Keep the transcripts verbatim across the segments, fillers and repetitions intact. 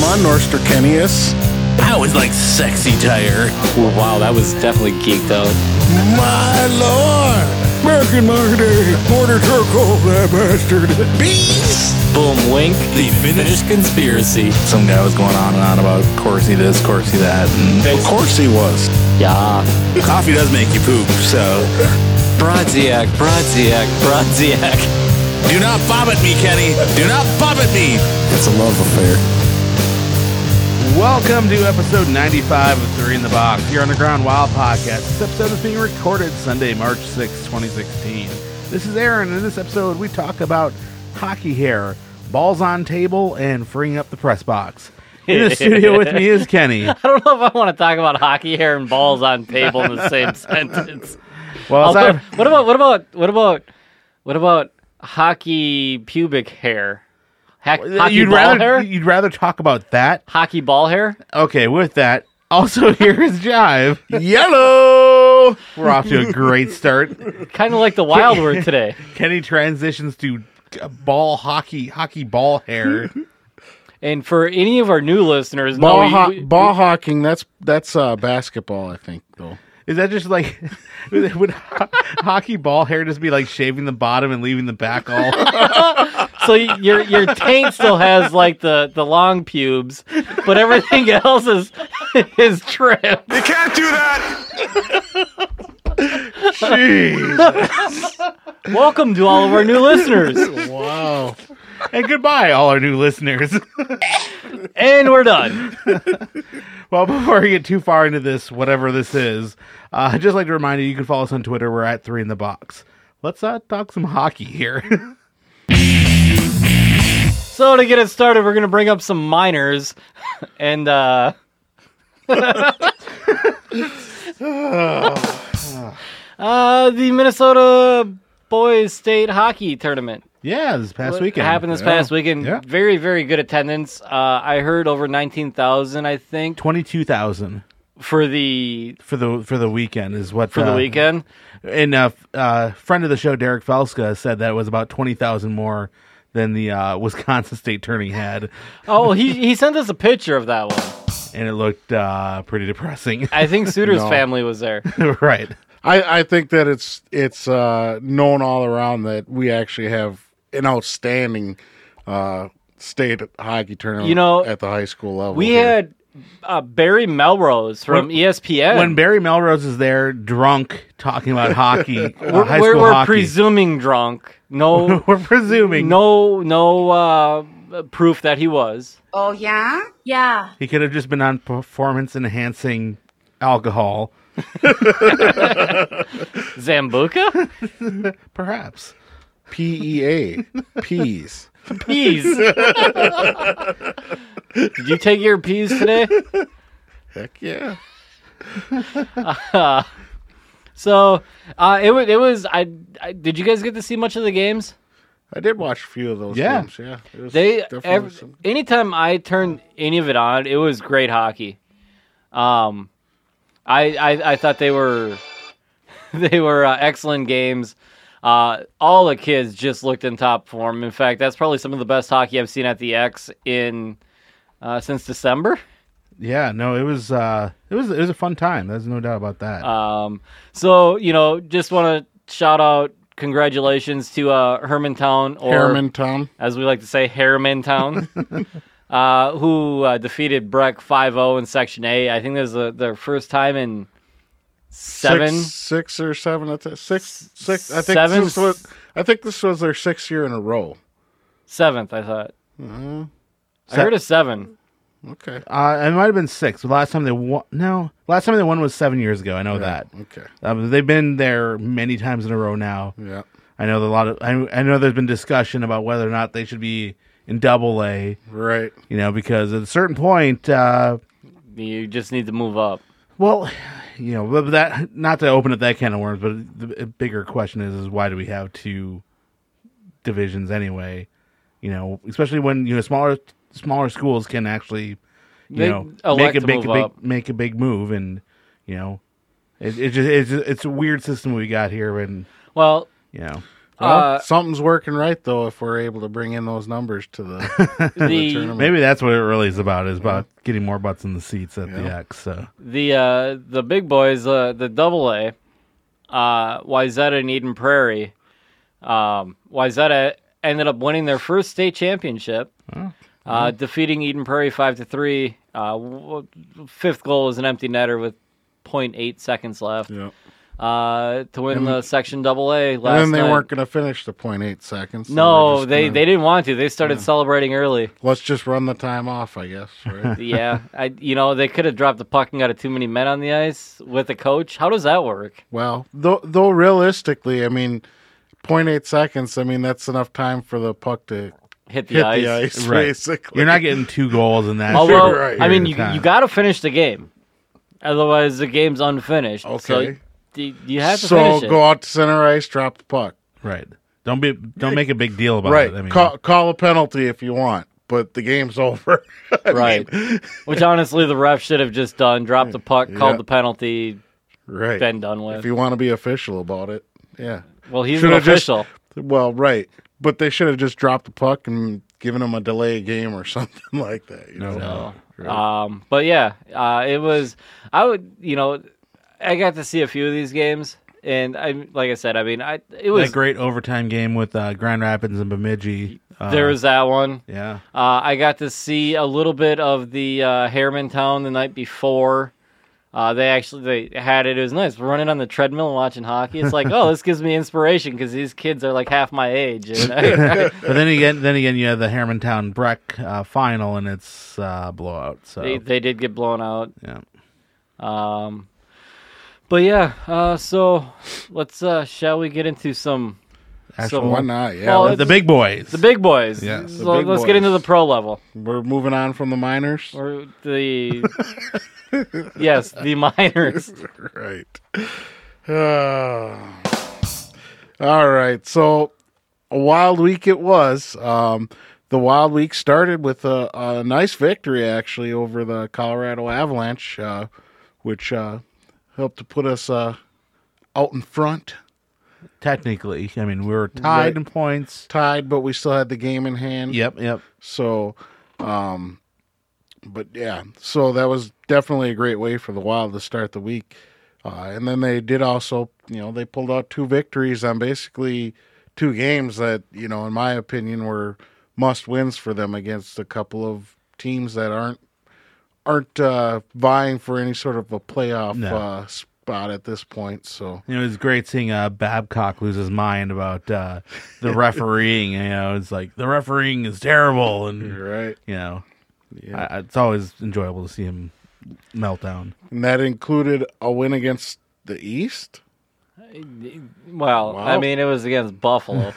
on, Norster Kennius. I always like sexy tire. Ooh, wow, that was definitely geeked out. My lord! American marketing, border turtle, that bastard. Bees! Boom, wink. The Finnish conspiracy. Some guy was going on and on about Corsi this, Corsi that. And Of course he was. Yeah. coffee does make you poop, so Brodziak, Brodziak, Brodziak. do not bob at me, Kenny. Do not bob at me. It's a love affair. Welcome to episode ninety-five of Three in the Box, your Underground Wild podcast. This episode is being recorded Sunday, March sixth, twenty sixteen. This is Aaron, and in this episode we talk about hockey hair, balls on table, and freeing up the press box. In the studio with me is Kenny. I don't know if I want to talk about hockey hair and balls on table in the same sentence. Well, Although, aside, what about what about what about what about hockey pubic hair? Hack, hockey you'd ball rather hair? you'd rather talk about that? Hockey ball hair? Okay, with that, also here is Jive. Yellow! We're off to a great start. Kind of like the wild word today. Kenny transitions to ball hockey, hockey ball hair. And for any of our new listeners, Ball, no, ho- we, we, ball hawking, that's that's uh, basketball, I think, though. Is that just like, would ho- hockey ball hair just be like shaving the bottom and leaving the back all? so your your taint still has like the, the long pubes, but everything else is is trimmed. You can't do that. Jeez. Welcome to all of our new listeners, Wow. And goodbye, all our new listeners. and we're done. Well, before we get too far into this, whatever this is, uh, I'd just like to remind you, you can follow us on Twitter. We're at Three in the Box. Let's uh, talk some hockey here. So to get it started, we're gonna bring up some minors, and uh, uh, the Minnesota Boys State Hockey Tournament. Yeah, this past weekend. Happened this Yeah. past weekend. Yeah. Very, very good attendance. Uh, I heard over nineteen thousand, I think, twenty-two thousand for the for the for the weekend is what for the uh, weekend. And a uh, uh, friend of the show, Derek Felska, said that it was about twenty thousand more than the uh, Wisconsin State tourney had, Oh, he he sent us a picture of that one. and it looked uh, pretty depressing. I think Suter's No. family was there. Right. I, I think that it's it's uh, known all around that we actually have an outstanding uh, state hockey tournament You know, at the high school level. We here. had uh, Barry Melrose from When- E S P N. When Barry Melrose is there, drunk, talking about hockey, uh, we're, high we're, school we're hockey. presuming drunk. No, We're presuming. no, no uh, proof that he was. Oh, yeah? Yeah. He could have just been on performance-enhancing alcohol. Zambuca? Perhaps. P E A Peas. Peas. Did you take your peas today? Heck yeah. Uh, so uh, it was. It was. I, I. Did you guys get to see much of the games? I did watch a few of those Yeah. games. Yeah, it was They. definitely Every, some- anytime I turned any of it on, it was great hockey. Um, I. I, I thought they were. They were uh, excellent games. Uh, all the kids just looked in top form. In fact, that's probably some of the best hockey I've seen at the X in uh, since December. Yeah, no, it was uh, it was it was a fun time. There's no doubt about that. Um, so, you know, just want to shout out congratulations to uh, Hermantown, or Harrimantown. as we like to say, Harrimantown, uh, who uh, defeated Breck five oh in Section A. I think this is the, their first time in seven. Six, six or seven. I thi- Six, six. I think Seven? this was. I think this was their sixth year in a row. Seventh, I thought. Uh, I heard a seven. okay. Uh, it might have been six. The last time they won, no, last time they won was seven years ago. I know that. Okay. Um, they've been there many times in a row now. Yeah. I know that a lot of. I, I know there's been discussion about whether or not they should be in Double A. Right. You know, because at a certain point, uh, You just need to move up. well, you know, but that not to open up that can of worms, but the bigger question is, is why do we have two divisions anyway? You know, especially when you know smaller smaller schools can actually, you They know, elect make a to big move big up. make a big move, and you know, it, it just it's it's a weird system we got here, and Well, you know, Well, Uh, something's working right though if we're able to bring in those numbers to the, to the the tournament. Maybe that's what it really is about, is about getting more butts in the seats at the Yeah. X. So. the uh, the big boys, uh, the double A, uh, Wayzata and Eden Prairie. Um, Wayzata ended up winning their first state championship, uh, defeating Eden Prairie five to three. Uh, w- fifth goal was an empty netter with point eight seconds left. Yeah. Uh, to win the section double A last And then they night. weren't going to finish the point eight seconds. so No, they're just they, gonna- they didn't want to. They started celebrating early. Let's just run the time off, I guess. Right? Yeah, I you know they could have dropped the puck and got too many men on the ice with a coach. How does that work? Well, though, though realistically, I mean, point eight seconds. I mean, that's enough time for the puck to Hit the hit ice. the ice. Right. Basically, You're not getting two goals in that. Although short Right. I mean, period you of time. you got to finish the game, otherwise the game's unfinished. Okay. So you, you have to so finish it. go out to center ice, drop the puck. Right. Don't be. Don't make a big deal about Right. it. I mean, call, call a penalty if you want, but the game's over. I Right. mean, Which honestly, the ref should have just done: dropped the puck, Yeah. called the penalty, right. been done If with. you want to be official about it, yeah. Well, he's Should an have just- official. Well, right. But they should have just dropped the puck and given him a delay game or something like that. You know? So, Right. um, but yeah, uh, it was. I would, you know, I got to see a few of these games, and I, like I said, I mean, I it was that great overtime game with uh, Grand Rapids and Bemidji. Uh, there was that one. yeah. Uh, I got to see a little bit of the uh, Harrimantown the night before. Uh, they actually they had it. It was nice running on the treadmill and watching hockey. It's like, oh, this gives me inspiration because these kids are like half my age. And I- But then again, then again, you have the Harrimantown Breck uh, final, and it's uh, blowout. So they they did get blown out. yeah. Um, but yeah, uh, so let's uh, shall we get into some Actual, some Why not? Yeah. Well, let's- the big boys. the big boys? Yes. So The big let's get into boys. the pro level we're moving on from the minors. or the yes, the minors. Right. Uh, all right. So a wild week it was. Um, the wild week started with a, a nice victory, actually, over the Colorado Avalanche, uh, which uh, helped to put us uh, out in front. Technically, I mean, we were tied Right. in points. Tied, but we still had the game in hand. Yep, yep. So, um, but yeah, so that was definitely a great way for the Wild to start the week. Uh, and then they did also, you know, they pulled out two victories on basically two games that, you know, in my opinion, were must wins for them against a couple of teams that aren't aren't uh, vying for any sort of a playoff No. uh, spot at this point. So You know, it was great seeing uh, Babcock lose his mind about uh, the refereeing. You know, it's like the refereeing is terrible, and you're right, you know, yeah, I, it's always enjoyable to see him melt down. and that included a win against the East. Well, I Wow. mean, it was against Buffalo.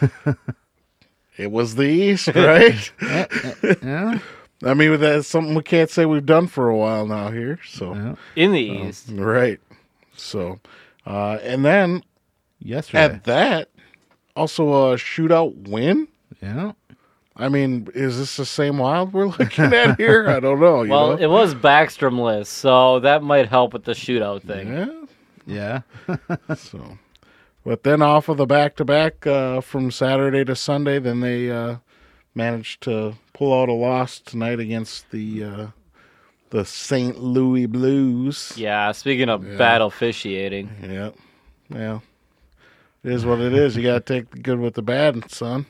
It was the East, right? Yeah, I mean, that's something we can't say we've done for a while now here. So, yeah. in the East. right. So, uh, and then Yesterday, at that, also a shootout win. yeah. I mean, is this the same Wild we're looking at here? I don't know. You Well, know? it was Backstrom-less, so that might help with the shootout thing. yeah. Yeah. So, but then off of the back to back from Saturday to Sunday, then they uh, managed to pull out a loss tonight against the uh, the Saint Louis Blues. Yeah, speaking of Yeah. bad officiating. Yeah. Yeah. It is what it is. You got to take the good with the bad, son.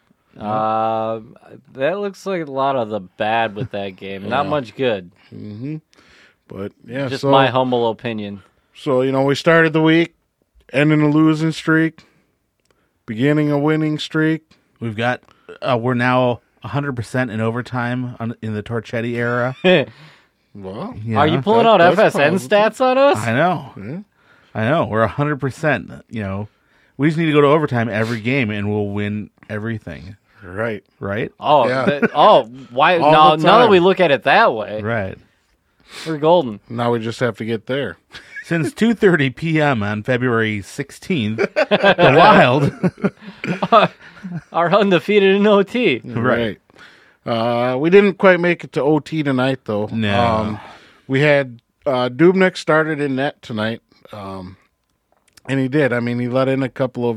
Uh, that looks like a lot of the bad with that game. Not Yeah. much good. Mm-hmm. But, yeah, Just so, my humble opinion. so, you know, we started the week, ending a losing streak, beginning a winning streak. We've got. Uh, we're now one hundred percent in overtime on, in the Torchetti era. Well, Yeah. Are you pulling that- out that's F S N positive. stats on us? I know. Yeah. I know. We're one hundred percent. You know, we just need to go to overtime every game, and we'll win everything. Right. Right. Oh, Yeah. that- oh, why? All Now, the now that time. we look at it that way, Right. we're golden. Now we just have to get there. Since two thirty p.m. on February sixteenth, the Wild. Are undefeated in O T. Right. Uh, we didn't quite make it to O T tonight, though. No. Um, we had uh, Dubnik started in net tonight, um, and he did. I mean, he let in a couple of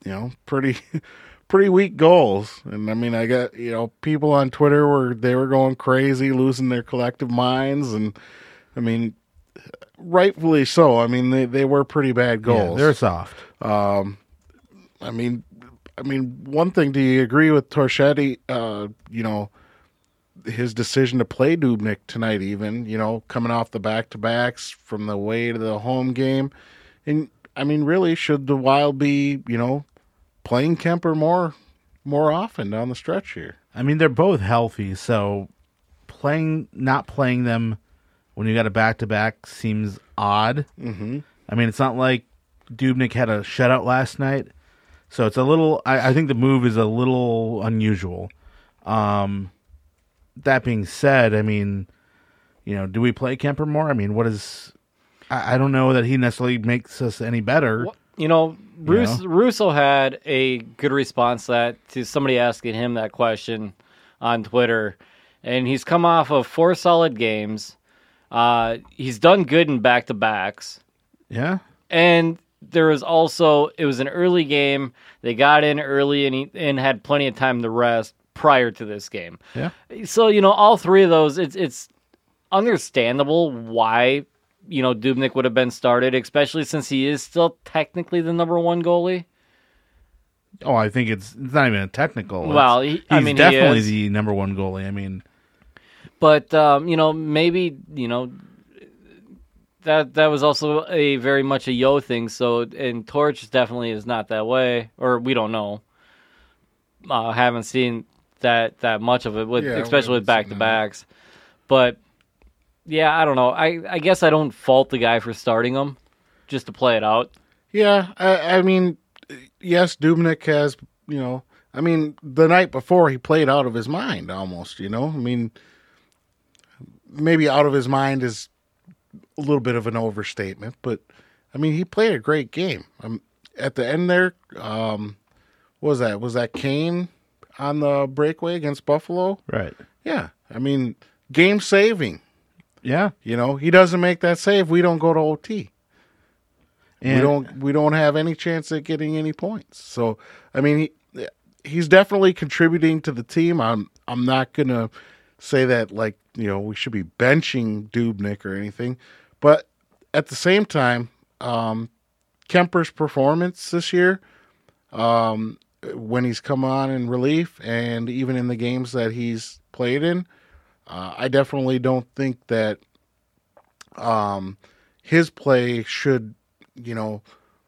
you know, pretty pretty weak goals. And I mean, I got, you know, people on Twitter were they were going crazy, losing their collective minds, and I mean, rightfully so. I mean, they, they were pretty bad goals. Yeah, they're soft. Um, I mean, I mean, one thing. Do you agree with Torchetti? Uh, you know, his decision to play Dubnyk tonight, even, you know, coming off the back to backs from the away to the home game, and I mean, really, should the Wild be, you know, playing Kemper more, more often down the stretch here? I mean, they're both healthy, so playing, not playing them when you got a back to back seems odd. Mm-hmm. I mean, it's not like Dubnyk had a shutout last night. So it's a little, I, I think the move is a little unusual. Um, that being said, I mean, you know, do we play Kemper more? I mean, what is, I, I don't know that he necessarily makes us any better. Well, you know, Rus- know? Russo had a good response to that, to somebody asking him that question on Twitter. And he's come off of four solid games. Uh, he's done good in back-to-backs. Yeah. And there was also, it was an early game. They got in early and, he, and had plenty of time to rest prior to this game. Yeah. So, you know, all three of those, it's it's understandable why, you know, Dubnyk would have been started, especially since he is still technically the number one goalie. Oh, I think it's it's not even a technical. Well, It's- he- he's I mean, he definitely is. the number one goalie. I mean, But, um, you know, maybe, you know, that that was also a very much a yo thing. So, and Torch definitely is not that way, or we don't know. Uh, haven't seen that that much of it, with Yeah, we especially with haven't back seen to backs. But yeah, I don't know. I I guess I don't fault the guy for starting him, just to play it out. Yeah, I, I mean, yes, Dubnyk has, you know, I mean, the night before he played out of his mind almost, you know? I mean, maybe out of his mind is a little bit of an overstatement, but I mean, he played a great game. Um, at the end there, um, what was that? Was that Kane on the breakaway against Buffalo? right. Yeah. I mean, game saving. Yeah. You know, he doesn't make that save, we don't go to O T. And we don't we don't have any chance at getting any points. So I mean, he, he's definitely contributing to the team. I'm I'm not gonna say that, like, you know, we should be benching Dubnyk or anything, but at the same time, um, Kemper's performance this year, um, when he's come on in relief and even in the games that he's played in, uh, I definitely don't think that um, his play should, you know,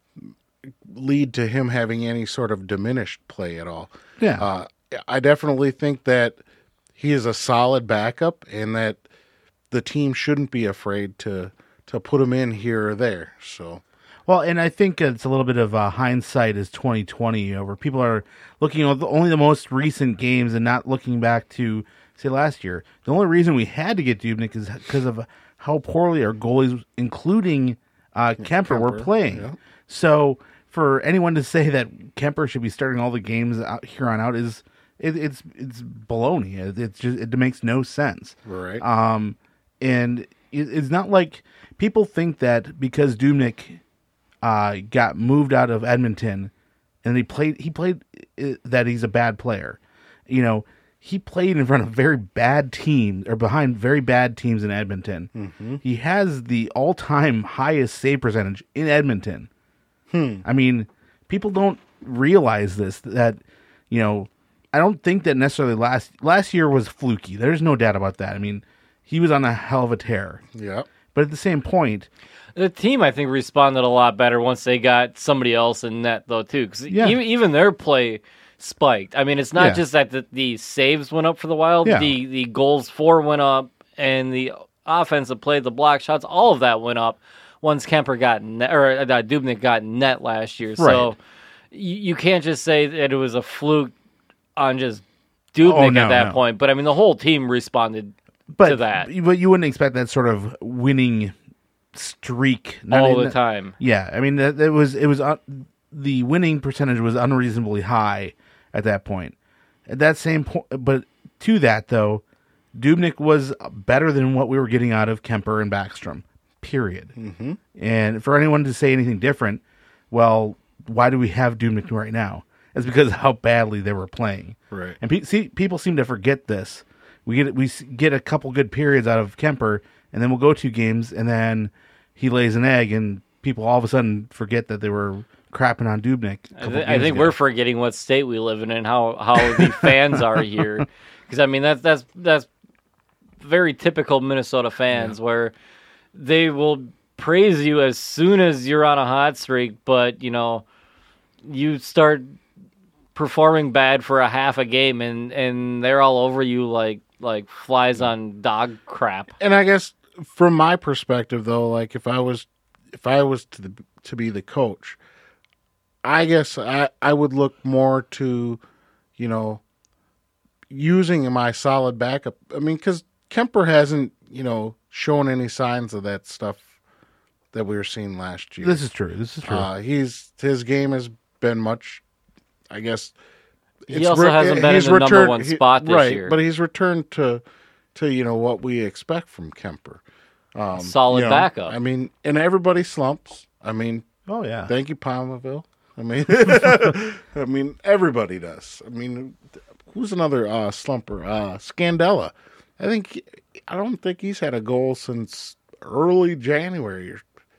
lead to him having any sort of diminished play at all. Yeah. Uh, I definitely think that he is a solid backup and that the team shouldn't be afraid to to put him in here or there. So, Well, and I think it's a little bit of uh, hindsight is twenty twenty, where people are looking at the, only the most recent games and not looking back to, say, last year. The only reason we had to get Dubnyk is because of how poorly our goalies, including uh, Kemper, were Kemper, playing. yeah. So for anyone to say that Kemper should be starting all the games out here on out is it, it's it's baloney. It, it's just it makes no sense. right. Um, and it, it's not like people think that because Dubnyk uh, got moved out of Edmonton and he played, he played uh, that he's a bad player. You know, he played in front of very bad teams or behind very bad teams in Edmonton. Mm-hmm. He has the all-time highest save percentage in Edmonton. Hmm. I mean, people don't realize this, that, you know, I don't think that necessarily last last year was fluky. There's no doubt about that. I mean, he was on a hell of a tear. Yeah. But at the same point, The team, I think, responded a lot better once they got somebody else in net, though, too. Because Yeah. even, even their play spiked. I mean, it's not Yeah. just that the, the saves went up for the Wild. Yeah. The the goals for went up, and the offensive play, the block shots, all of that went up once Kemper got net, or uh, Dubnyk got net last year. So Right. you, you can't just say that it was a fluke on just Dubnyk Oh, no, at that no. point. But I mean, the whole team responded but to that but you wouldn't expect that sort of winning streak not all in the time. Yeah, I mean, that it was it was uh, the winning percentage was unreasonably high at that point. At that same point, but to that though, Dubnyk was better than what we were getting out of Kemper and Backstrom. Period. Mm-hmm. And for anyone to say anything different, well, why do we have Dubnyk right now? It's because of how badly they were playing. Right. And pe- see, people seem to forget this. We get we s- get a couple good periods out of Kemper, and then we'll go two games, and then he lays an egg, and people all of a sudden forget that they were crapping on Dubnyk. a I, couple th- I games think ago. we're forgetting what state we live in and how, how the fans are here. Because I mean that's that's that's very typical Minnesota fans, yeah. where they will praise you as soon as you're on a hot streak, but you know you start performing bad for a half a game, and, and they're all over you like like flies on dog crap. And I guess from my perspective, though, like if I was if I was to the, to be the coach, I guess I, I would look more to, you know, using my solid backup. I mean, because Kemper hasn't, you know, shown any signs of that stuff that we were seeing last year. This is true. This is true. Uh, he's his game has been much, I guess. He also re- hasn't been in the returned, number one he, spot this right, year. But he's returned to, to you know, what we expect from Kemper. Um, Solid you know, backup. I mean, and everybody slumps. I mean, oh yeah. Thank you, Palmerville. I mean, I mean, everybody does. I mean, who's another uh, slumper? Uh, Scandella. I think I don't think he's had a goal since early January,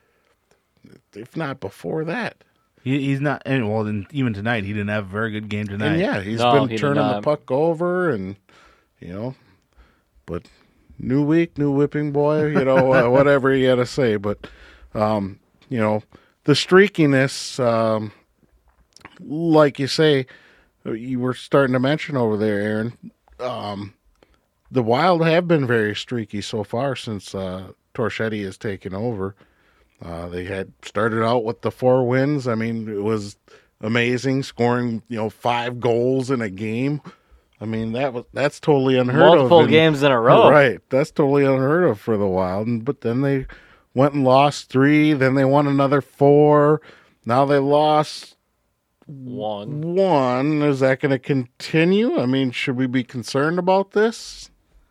if not before that. He, he's not, and well, then even tonight he didn't have a very good game tonight. And yeah, he's No, been he did turning the not. puck over, and you know, but new week, new whipping boy, you know, uh, whatever you got to say. But um, you know, the streakiness, um, like you say, you were starting to mention over there, Aaron. Um, the Wild have been very streaky so far since uh, Torchetti has taken over. Uh, they had started out with the four wins. I mean, it was amazing, scoring you know five goals in a game. I mean, that was that's totally unheard Multiple of. Multiple games in a row, right? That's totally unheard of for the Wild. And, but then they went and lost three. Then they won another four. Now they lost one. One. Is that going to continue? I mean, should we be concerned about this?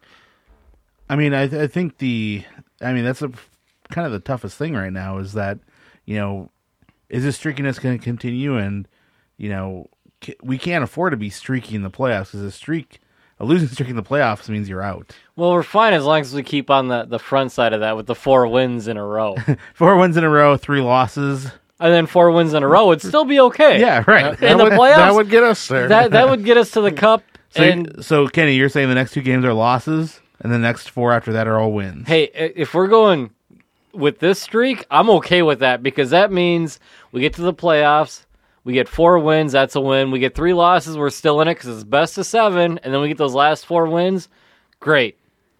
I mean, I, th- I think the. I mean, that's a. kind of the toughest thing right now is that, you know, is this streakiness going to continue? And, you know, c- we can't afford to be streaky in the playoffs because a streak, a losing streak in the playoffs means you're out. Well, we're fine as long as we keep on the, the front side of that with the four wins in a row. Four wins in a row, three losses. And then four wins in a row would still be okay. Yeah, right. That, in that the would, playoffs, that would get us there. That, that would get us to the cup. So, and so, Kenny, you're saying the next two games are losses, and the next four after that are all wins. Hey, if we're going with this streak, I'm okay with that because that means we get to the playoffs, we get four wins, that's a win. We get three losses, we're still in it because it's best of seven, and then we get those last four wins. Great.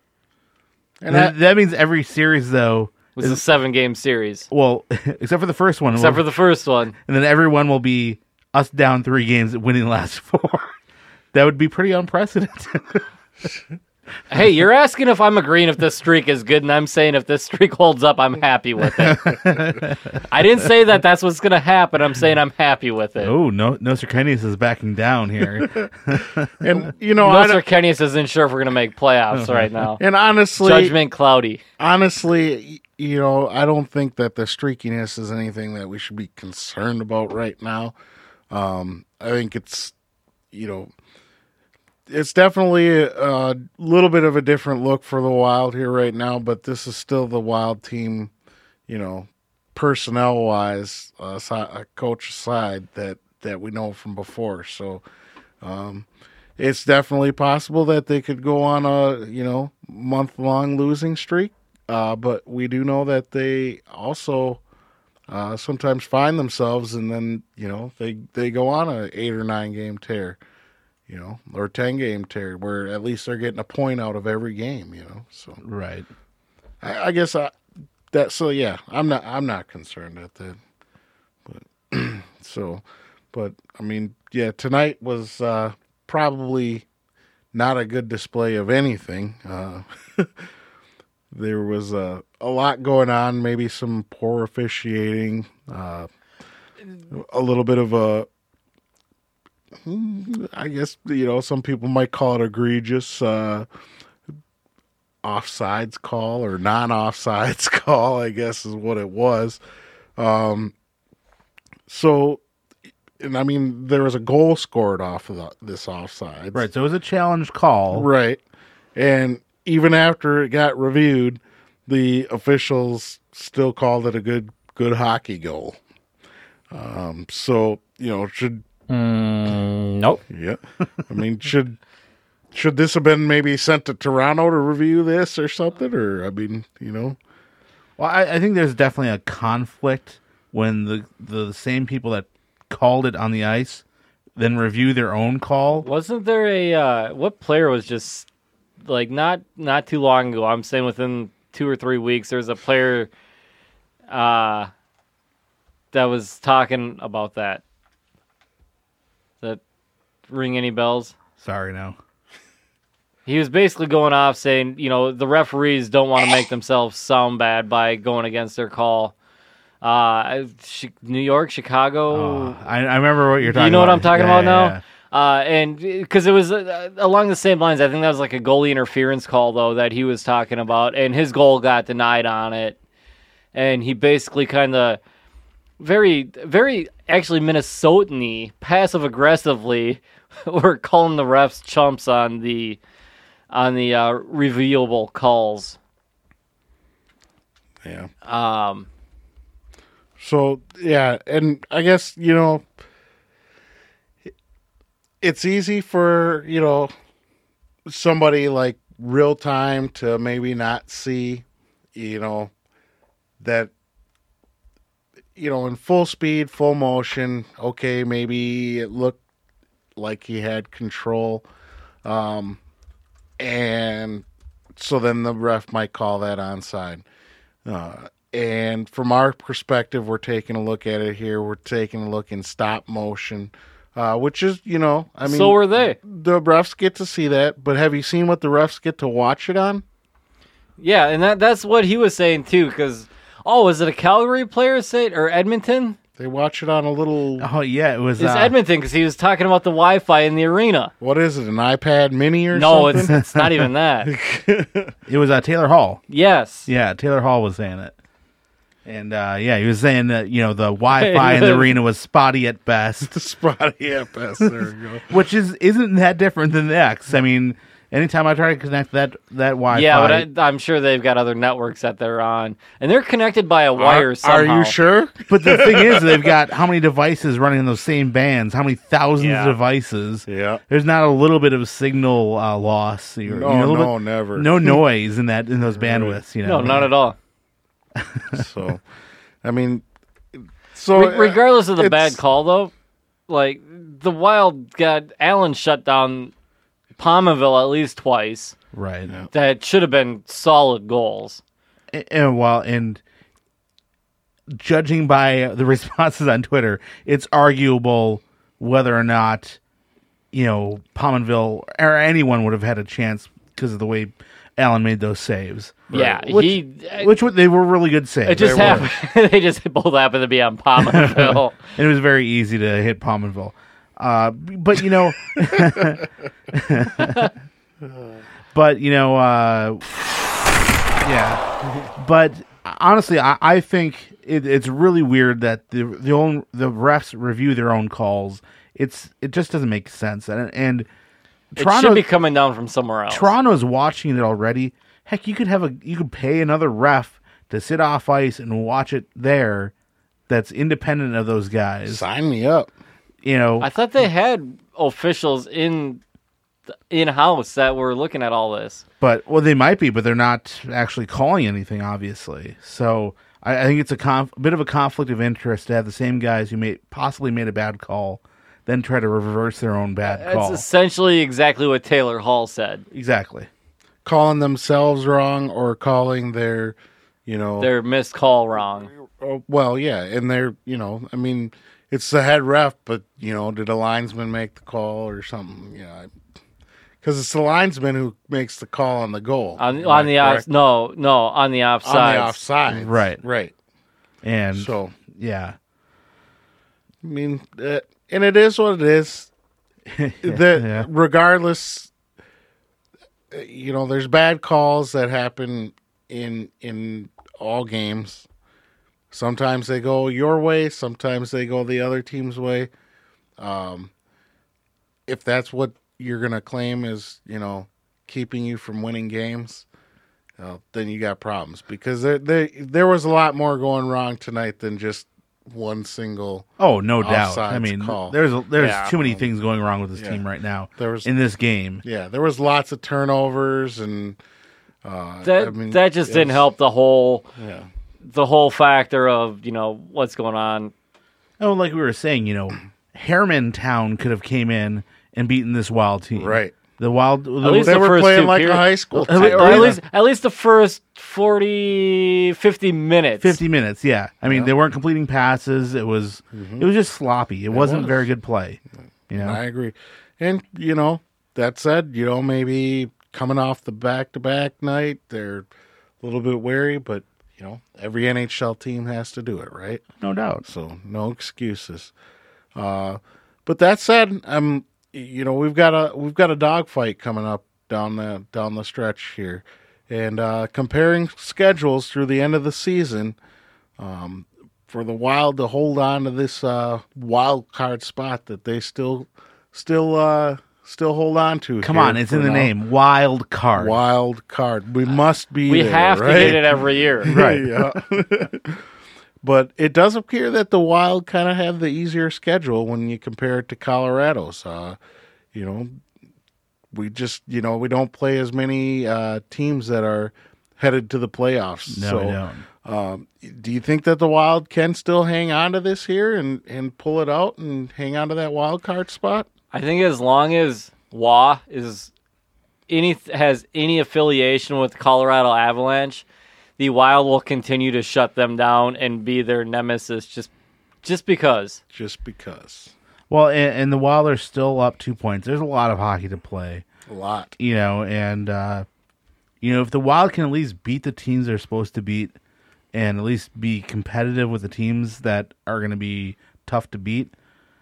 And that, that means every series, though, It was a seven-game series. Well, except for the first one. Except for the first one. And then everyone will be us down three games winning the last four. That would be pretty unprecedented. Hey, you're asking if I'm agreeing if this streak is good, and I'm saying if this streak holds up, I'm happy with it. I didn't say that that's what's going to happen. I'm saying I'm happy with it. Oh, no, no, Sir Kenny's is backing down here. And, you know, I Mister Kennius isn't sure if we're going to make playoffs right now. And honestly, Judgment cloudy. honestly, you know, I don't think that the streakiness is anything that we should be concerned about right now. Um, I think it's, you know, it's definitely a, a little bit of a different look for the Wild here right now, but this is still the Wild team, you know, personnel-wise, uh, si- coach side that, that we know from before. So um, it's definitely possible that they could go on a, you know, month-long losing streak, uh, but we do know that they also uh, sometimes find themselves and then, you know, they, they go on a eight or nine game tear. You know, or ten game tear, where at least they're getting a point out of every game. You know, so Right. I, I guess I, that. So yeah, I'm not. I'm not concerned at that. But so, but I mean, yeah, tonight was uh, probably not a good display of anything. Uh, there was a a lot going on. Maybe some poor officiating. Uh, a little bit of a. I guess, you know, some people might call it egregious uh, offsides call or non-offsides call, I guess is what it was. Um, so, and I mean, there was a goal scored off of the, this offside. Right, so it was a challenge call. Right. And even after it got reviewed, the officials still called it a good good hockey goal. Um, so, you know, should Mm, nope. yeah. I mean, should should this have been maybe sent to Toronto to review this or something? Or I mean, you know. Well, I, I think there's definitely a conflict when the the same people that called it on the ice then review their own call. Wasn't there a uh, what player was just like not not too long ago? I'm saying within two or three weeks, there's a player uh, that was talking about that. Does that ring any bells? Sorry, no. He was basically going off saying, you know, the referees don't want to make themselves sound bad by going against their call. Uh, New York, Chicago. Oh, I, I remember what you're talking about. You know what I'm talking Yeah, about yeah, now? Uh, and because it was uh, along the same lines, I think that was like a goalie interference call, though, that he was talking about. And his goal got denied on it. And he basically kind of very, very actually Minnesotan-y, passive-aggressively, were calling the refs chumps on the on the uh, reviewable calls. Yeah. Um, So, yeah, and I guess, you know, it's easy for, you know, somebody like real time to maybe not see, you know, that, you know, in full speed, full motion, okay, maybe it looked like he had control. Um, and so then the ref might call that onside. Uh, and from our perspective, we're taking a look at it here. We're taking a look in stop motion, uh, which is, you know, I mean, so were they. The refs get to see that, but have you seen what the refs get to watch it on? Yeah, and that that's what he was saying, too, because, oh, was it a Calgary player say or Edmonton? They watch it on a little, Oh, yeah, it was... It's uh, Edmonton, because he was talking about the Wi-Fi in the arena. what is it, an iPad mini or No, something? it's, it's not even that. It was uh, Taylor Hall. Yes. Yeah, Taylor Hall was saying it. And, uh, yeah, he was saying that, you know, the Wi-Fi in the arena was spotty at best, Spotty at best. There we go. which is, isn't that different than the X. I mean, anytime I try to connect that, that Wi-Fi... Yeah, but I, I'm sure they've got other networks that they're on. And they're connected by a wire Are, somehow. are you sure? But the thing is, they've got how many devices running in those same bands? How many thousands Yeah. of devices? Yeah. There's not a little bit of signal uh, loss. Or, No, you know, a little no, bit- never. No noise in that in those bandwidths. You know, No, not at all. So, I mean, so Re- regardless of the it's- bad call, though, like, the Wild got Allen shut down Palmerville at least twice. Right. That should have been solid goals. And, and while and judging by the responses on Twitter, it's arguable whether or not you know Palmerville or anyone would have had a chance because of the way Allen made those saves. Yeah, Which, he. which were- they were really good saves. It just They were. happened. They just both happened to be on Palmerville. And it was very easy to hit Palmerville. Uh, but you know, but you know, uh, yeah. But honestly, I, I think it, it's really weird that the the own the refs review their own calls. It's it just doesn't make sense. And, and It Toronto should be coming down from somewhere else. Toronto's watching it already. Heck, you could have a you could pay another ref to sit off ice and watch it there. That's independent of those guys. Sign me up. You know, I thought they had officials in in house that were looking at all this. but well, they might be, but they're not actually calling anything, obviously. So I, I think it's a, conf- a bit of a conflict of interest to have the same guys who made possibly made a bad call, then try to reverse their own bad That's call. essentially exactly what Taylor Hall said. Exactly. Calling themselves wrong or calling their, you know, Their missed call wrong. oh, well, yeah, and they're, you know, I mean, it's the head ref, but, you know, did a linesman make the call or something? You know, because it's the linesman who makes the call on the goal. On Am on I the off, correct? no no on the offside. on the offside, Right. right. And So, yeah, I mean, uh, and it is what it is. That yeah. regardless, uh, you know, there's bad calls that happen in in all games. Sometimes they go your way, sometimes they go the other team's way. Um, if that's what you're going to claim is, you know, keeping you from winning games, uh, then you got problems because there, there, there was a lot more going wrong tonight than just one single. Oh, no doubt. I offsides mean, call. there's there's Yeah. too many things going wrong with this Yeah. team right now There was, in this game. yeah, there was lots of turnovers and uh, That I mean, that just it didn't was- help the whole Yeah, the whole factor of, you know, what's going on. Oh, like we were saying, you know, Harrimantown could have came in and beaten this Wild team. right. The Wild. The, least They the were first playing two like a periods. high school At team. least- Or at yeah. least at least the first forty, fifty minutes. fifty minutes, yeah. I mean, Yeah. they weren't completing passes. It was it was just sloppy. It, wasn't was. very good play. You know, I agree. And, you know, that said, you know, maybe coming off the back-to-back night, they're a little bit wary, but, you know, every N H L team has to do it, right? no doubt. So no excuses. Uh, but that said, um, you know, we've got a we've got a dogfight coming up down the down the stretch here, and uh, comparing schedules through the end of the season, um, for the Wild to hold on to this uh, wild card spot that they still still uh, still hold on to. Come here on, it's for in the now. name. Wild card. Wild card. We must be. We there, have right? to get it every year. Right. Yeah. But it does appear that the Wild kind of have the easier schedule when you compare it to Colorado's. Uh, you know, we just, you know, we don't play as many uh, teams that are headed to the playoffs. No, so, we don't. Um, do you think that the Wild can still hang on to this here and, and pull it out and hang on to that wild card spot? I think as long as W A is any has any affiliation with Colorado Avalanche, the Wild will continue to shut them down and be their nemesis just just because. Just because. Well, and, and the Wild are still up two points. There's a lot of hockey to play, A lot. you know, and uh, you know if the Wild can at least beat the teams they're supposed to beat, and at least be competitive with the teams that are going to be tough to beat,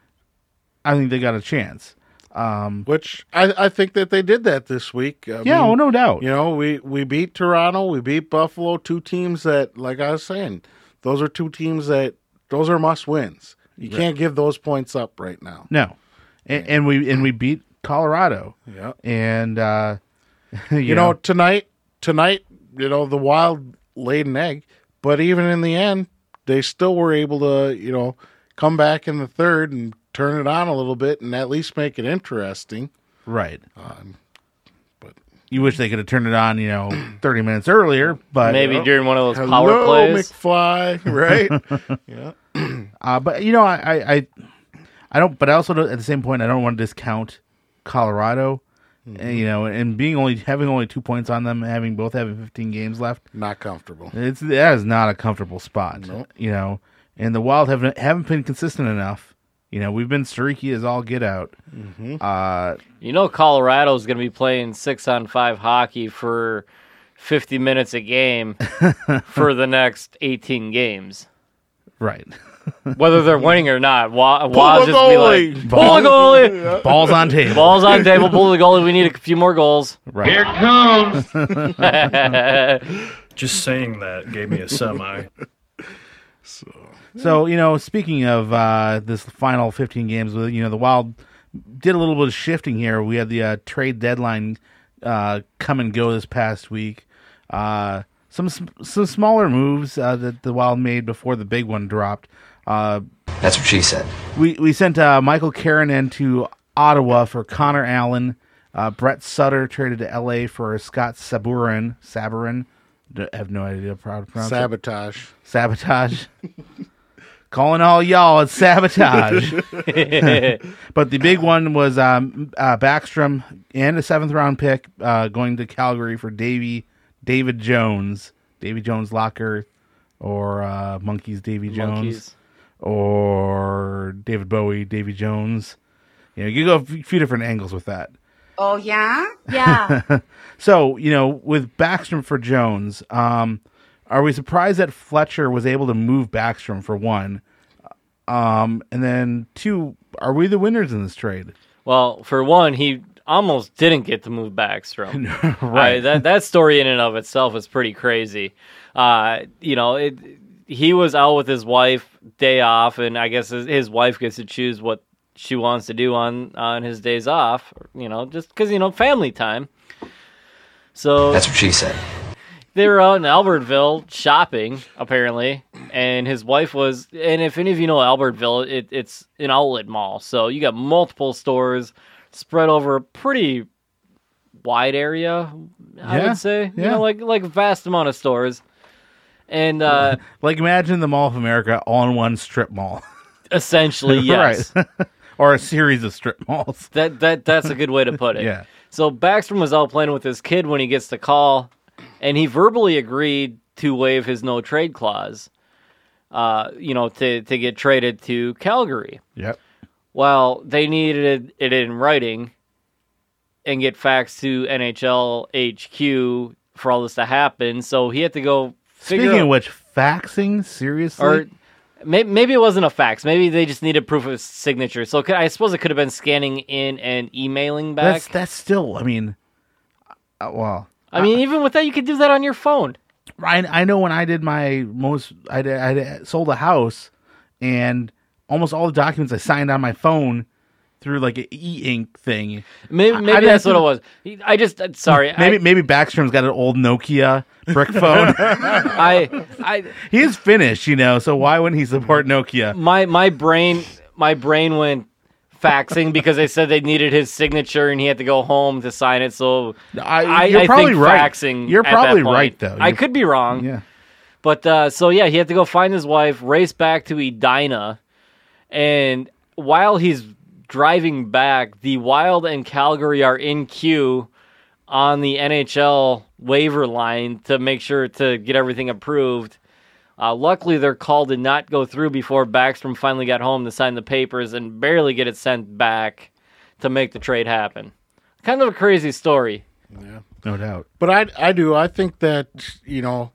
I think they got a chance. Um, Which I, I think that they did that this week. I yeah, mean, oh, no doubt. You know, we, we beat Toronto, we beat Buffalo, two teams that, like I was saying, those are two teams that, those are must wins. You can't give those points up right now. No, and, and we and we beat Colorado, Yeah. and uh, you, You know, tonight, tonight, you know, the Wild laid an egg, but even in the end, they still were able to, you know, come back in the third and turn it on a little bit and at least make it interesting. right. Um, but You wish they could have turned it on, you know, thirty minutes earlier, but Maybe during one of those hello, power plays. McFly, right? Yeah. Uh, but you know, I, I, I, I don't. But I also don't, at the same point, I don't want to discount Colorado. And, you know, and being only having only two points on them, having both having fifteen games left, Not comfortable. it's that is not a comfortable spot. Nope. You know, and the Wild haven't haven't been consistent enough. You know, we've been streaky as all get out. Uh, You know Colorado's going to be playing six on five hockey for fifty minutes a game for the next eighteen games. right. Whether they're winning or not. Wa- Pull Wa the just be goalie. like, pull the goalie! Balls on table. Balls on table, pull the goalie. We need a few more goals. Right. Here it comes. That's Just saying that gave me a semi. So, you know, speaking of uh, this final fifteen games, you know, the Wild did a little bit of shifting here. We had the uh, trade deadline uh, come and go this past week. Uh, some some smaller moves uh, that the Wild made before the big one dropped. Uh, That's what she said. we we sent uh, Michael Keranen to Ottawa for Connor Allen. Uh, Brett Sutter traded to L A for Scott Saburin. Saburin. I have no idea how to pronounce it. Sabotage. Sabotage. Calling all y'all, it's sabotage. But the big one was um, uh, Backstrom and a seventh round pick uh, going to Calgary for Davy David Jones, Davy Jones Locker, or uh, Monkeys Davy Jones, Monkeys. or David Bowie Davy Jones. You know, you go a few different angles with that. Oh, yeah? Yeah. So, you know, with Backstrom for Jones, um, are we surprised that Fletcher was able to move Backstrom for one? Um, and then two, are we the winners in this trade? Well, for one, he almost didn't get to move Backstrom. Right. I- that that story in and of itself is pretty crazy. Uh, you know, it, he was out with his wife, day off, and I guess his, his wife gets to choose what she wants to do on, on his days off, you know, just because, you know, family time. So That's what she said. they were out in Albertville shopping, apparently, and his wife was, and if any of you know Albertville, it, it's an outlet mall, so you got multiple stores spread over a pretty wide area, I Yeah, would say. yeah. You know, like like a vast amount of stores. And uh, Like imagine the Mall of America all in one strip mall. essentially, yes. Right. Or a series of strip malls. That that that's a good way to put it. Yeah. So Backstrom was out playing with his kid when he gets the call, and he verbally agreed to waive his no trade clause. Uh, you know, to to get traded to Calgary. Yep. Well, they needed it in writing and get faxed to N H L H Q for all this to happen. So he had to go figure Speaking out, of which, faxing? Seriously? or maybe, maybe it wasn't a fax. Maybe they just needed proof of signature. So it could, I suppose it could have been scanning in and emailing back. that's that's still, I mean, uh, well, I mean, even with that, you could do that on your phone. I, I know when I did my most, I, did, I did- sold a house, and almost all the documents I signed on my phone through like an e-ink thing. Maybe, I- maybe I that's didn't- what it was. He- I just, uh, sorry. Maybe I, maybe Backstrom's got an old Nokia brick phone. I, I, He is Finnish, you know, so why wouldn't he support Nokia? my, my brain, my brain went faxing because they said they needed his signature and he had to go home to sign it. So I, I, you're I probably think right. faxing. You're at probably that point. right, though. I You're- could be wrong. Yeah. But uh, so yeah, he had to go find his wife, race back to Edina, and while he's driving back, the Wild and Calgary are in queue on the N H L waiver line to make sure to get everything approved. Uh, luckily, their call did not go through before Backstrom finally got home to sign the papers and barely get it sent back to make the trade happen. Kind of a crazy story. No doubt. But I, I do. I think that, you know,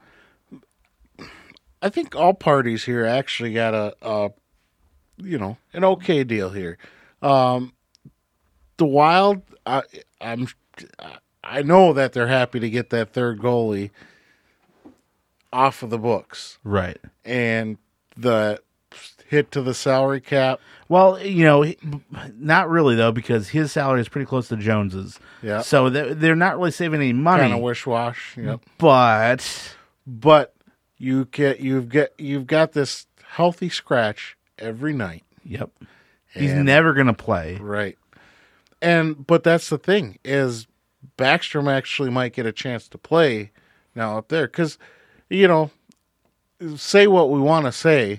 I think all parties here actually got a, a you know, an okay deal here. Um, the Wild, I, I'm, I know that they're happy to get that third goalie off of the books, Right. and the hit to the salary cap. Well, you know, he- not really, though, because his salary is pretty close to Jones's. Yeah. So they're, they're not really saving any money. Kind of wish wash. Yep. But But you get you've get you've got this healthy scratch every night. yep, he's And- never going to play. Right. And but that's the thing is Backstrom actually might get a chance to play now up there cuz you know, say what we want to say,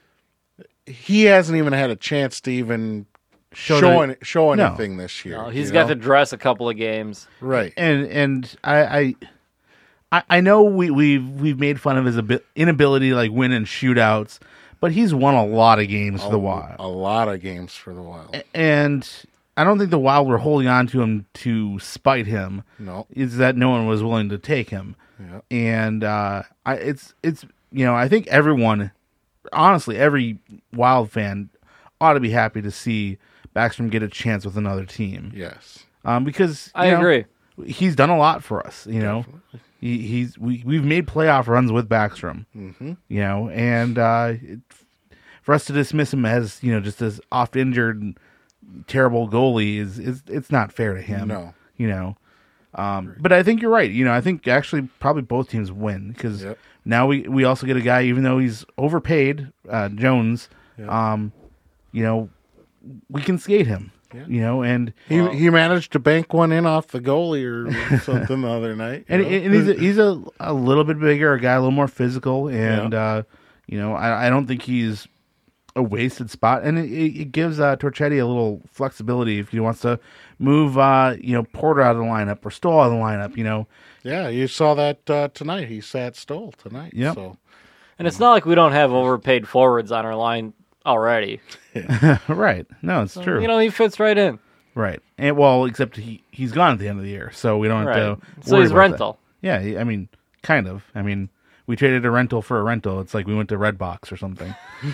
he hasn't even had a chance to even Show show the- any, show No. anything this year. Uh, he's you got know? to dress a couple of games. right. And and I I, I I know we we've we've made fun of his abi- inability to like win in shootouts, but he's won a lot of games for the Wild. A lot of games for the Wild. And I don't think the Wild were holding on to him to spite him. No. Is that no one was willing to take him. Yeah. And uh, I, it's it's you know I think everyone, honestly, every Wild fan ought to be happy to see Backstrom get a chance with another team. Yes. Um, because I you know, agree. he's done a lot for us. You know, he, he's we we've made playoff runs with Backstrom. Mm-hmm. You know, and uh, it, for us to dismiss him as you know just as oft injured, terrible goalie is is it's not fair to him. No. You know. Um, but I think you're right. You know, I think actually probably both teams win because Yep. now we, we also get a guy, even though he's overpaid, uh, Jones. Um, you know, we can skate him. Yeah. You know, and He he managed to bank one in off the goalie or something the other night. you and, know? and he's a, he's a, a little bit bigger, a guy a little more physical, and uh, you know, I, I don't think he's a wasted spot, and it, it gives uh, Torchetti a little flexibility if he wants to move, uh, you know, Porter out of the lineup or Stoll out of the lineup. You know, Yeah, you saw that uh, tonight. He sat Stoll tonight. Yep. So And it's not like we don't have overpaid forwards on our line already. right? No, it's true. You know, he fits right in. Right. And well, except he he's gone at the end of the year, so we don't have Right. to. So worry he's about rental. that. Yeah, he- I mean, kind of. I mean, we traded a rental for a rental. It's like we went to Redbox or something.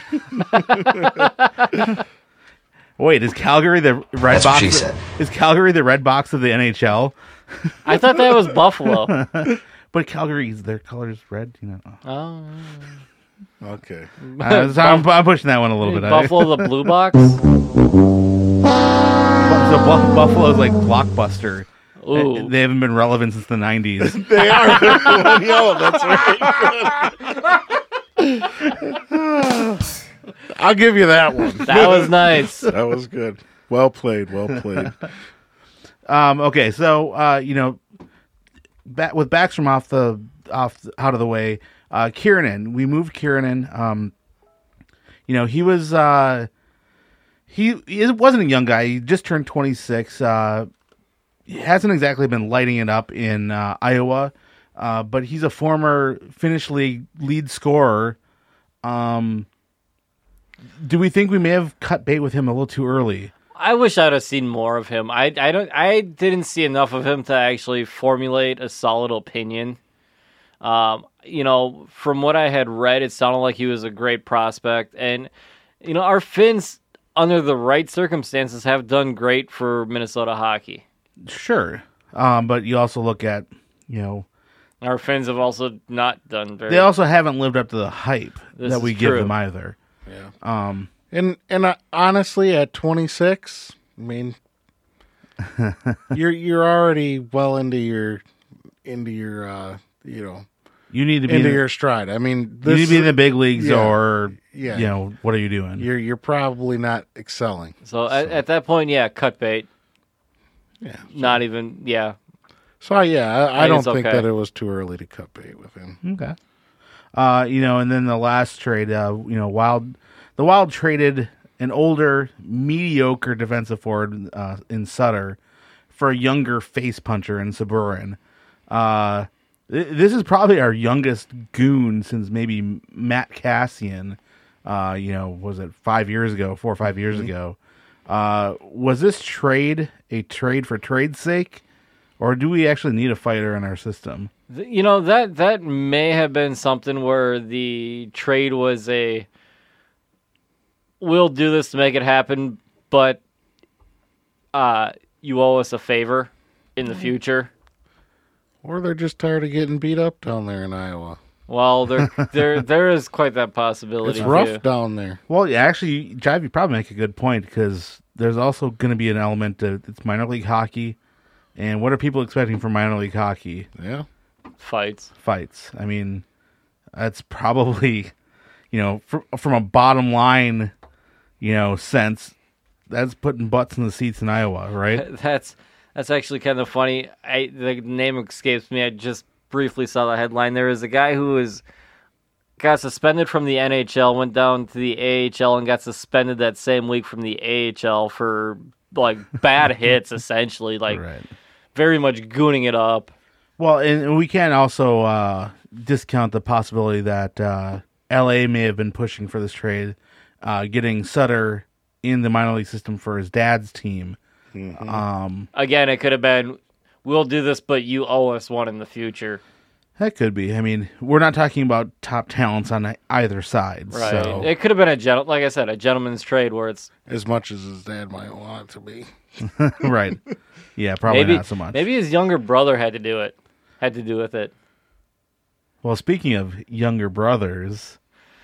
Wait, is Calgary the red That's box? what she said. Is Calgary the red box of the N H L? I thought that was Buffalo. But Calgary's their colors red. You know, Oh, okay. uh, so I'm, I'm pushing that one a little bit. I- Buffalo, the blue box. So Bu- Buffalo's like Blockbuster. Ooh. Uh, They haven't been relevant since the nineties. They are. Yo, that's right. I'll give you that one. That was nice. That was good. Well played. Well played. Um, okay, so uh, you know, ba- with Backstrom off the off the, out of the way, uh, Kiernan, we moved Kiernan. Um, you know, he was uh, he, he wasn't a young guy. He just turned twenty-six. Uh, he hasn't exactly been lighting it up in uh, Iowa, uh, but he's a former Finnish League lead scorer. Um, do we think we may have cut bait with him a little too early? I wish I'd have seen more of him. I, I don't I didn't see enough of him to actually formulate a solid opinion. Um, you know, from what I had read, it sounded like he was a great prospect, and you know, our Finns, under the right circumstances, have done great for Minnesota hockey. Sure, um, but you also look at, you know, Our Finns have also not done very. they also haven't lived up to the hype This that is we give true. them either. Yeah. Um, And and uh, honestly, at twenty-six, I mean, you're you're already well into your into your uh, you know you need to be into in, your stride. I mean, you this need to be in the big leagues, yeah. or Yeah. you know, what are you doing? you're you're probably not excelling. So at, at that point, yeah, cut bait. Yeah. Not even, yeah. So yeah, I, I I don't think it's think okay. that it was too early to cut bait with him. Okay. Uh, you know, and then the last trade, uh, you know, Wild, the Wild traded an older, mediocre defensive forward uh, in Sutter for a younger face puncher in Saburin. Uh, th- this is probably our youngest goon since maybe Matt Cassian. Uh, you know, was it five years ago, four or five years ago? Uh, was this trade a trade for trade's sake, or do we actually need a fighter in our system? Th- You know, that that may have been something where the trade was a we'll do this to make it happen, but uh, you owe us a favor in the future. Or they're just tired of getting beat up down there in Iowa. Well, there there there is quite that possibility. It's rough too. down there. Well, yeah, actually, Jive, you probably make a good point because there's also going to be an element of it's minor league hockey, and what are people expecting from minor league hockey? Yeah. Fights. Fights. I mean, that's probably, you know, fr- from a bottom line, you know, sense, that's putting butts in the seats in Iowa, right? That's that's actually kind of funny. I the name escapes me. I just briefly saw the headline. There is a guy who was got suspended from the N H L, went down to the A H L, and got suspended that same week from the A H L for like bad hits, essentially, like Right. very much gooning it up. Well, and we can't also uh, discount the possibility that uh, L A may have been pushing for this trade, uh, getting Sutter in the minor league system for his dad's team. Um, Again, it could have been, we'll do this, but you owe us one in the future. that could be. I mean, we're not talking about top talents on either side. Right. So, It could have been a gen- like I said, a gentleman's trade where it's As much as his dad might want it to be. right. Yeah, probably maybe not so much. maybe his younger brother had to do it, had to do with it. Well, speaking of younger brothers,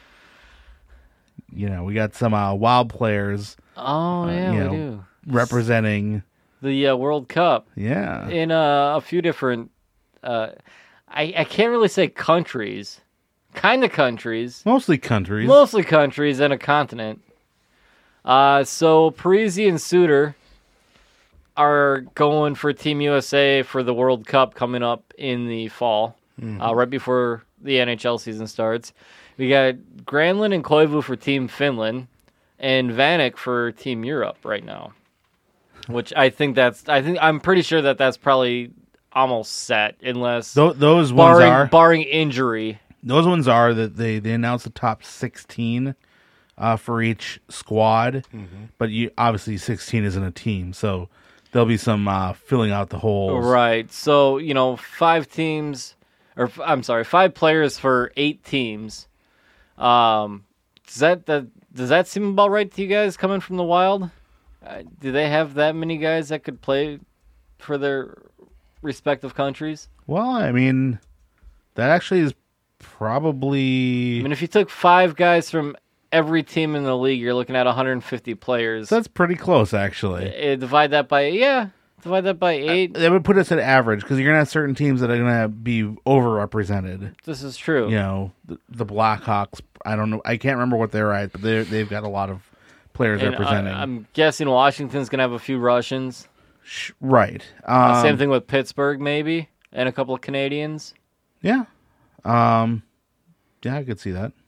you know, we got some uh, Wild players Oh yeah, you we know, do. representing. The uh, World Cup Yeah. in uh, a few different. Uh, I I can't really say countries, kind of countries, Mostly countries. mostly countries and a continent. Uh, so Parisi and Suter are going for Team U S A for the World Cup coming up in the fall, uh, right before the N H L season starts. We got Granlund and Koivu for Team Finland, and Vanek for Team Europe right now. Which I think that's I think I'm pretty sure that that's probably almost set, unless Th- those ones barring are. barring injury. Those ones are that they, they announced the top sixteen uh, for each squad, but you obviously sixteen isn't a team, so there'll be some uh, filling out the holes. Right. So, you know, five teams, or f- I'm sorry, five players for eight teams. Um, does that, that does that seem about right to you guys coming from the Wild? Uh, do they have that many guys that could play for their respective countries? Well, I mean, that actually is probably I mean, if you took five guys from every team in the league, you're looking at one hundred fifty players. So that's pretty close, actually. Uh, divide that by yeah, divide that by eight. That would put us at average because you're gonna have certain teams that are gonna be overrepresented. This is true. You know, the, the Blackhawks. I don't know. I can't remember what they're at, but they they've got a lot of players And representing. I, I'm guessing Washington's gonna have a few Russians. Sh- right. Uh, Um, same thing with Pittsburgh, maybe, and a couple of Canadians. Yeah. Um. Yeah, I could see that.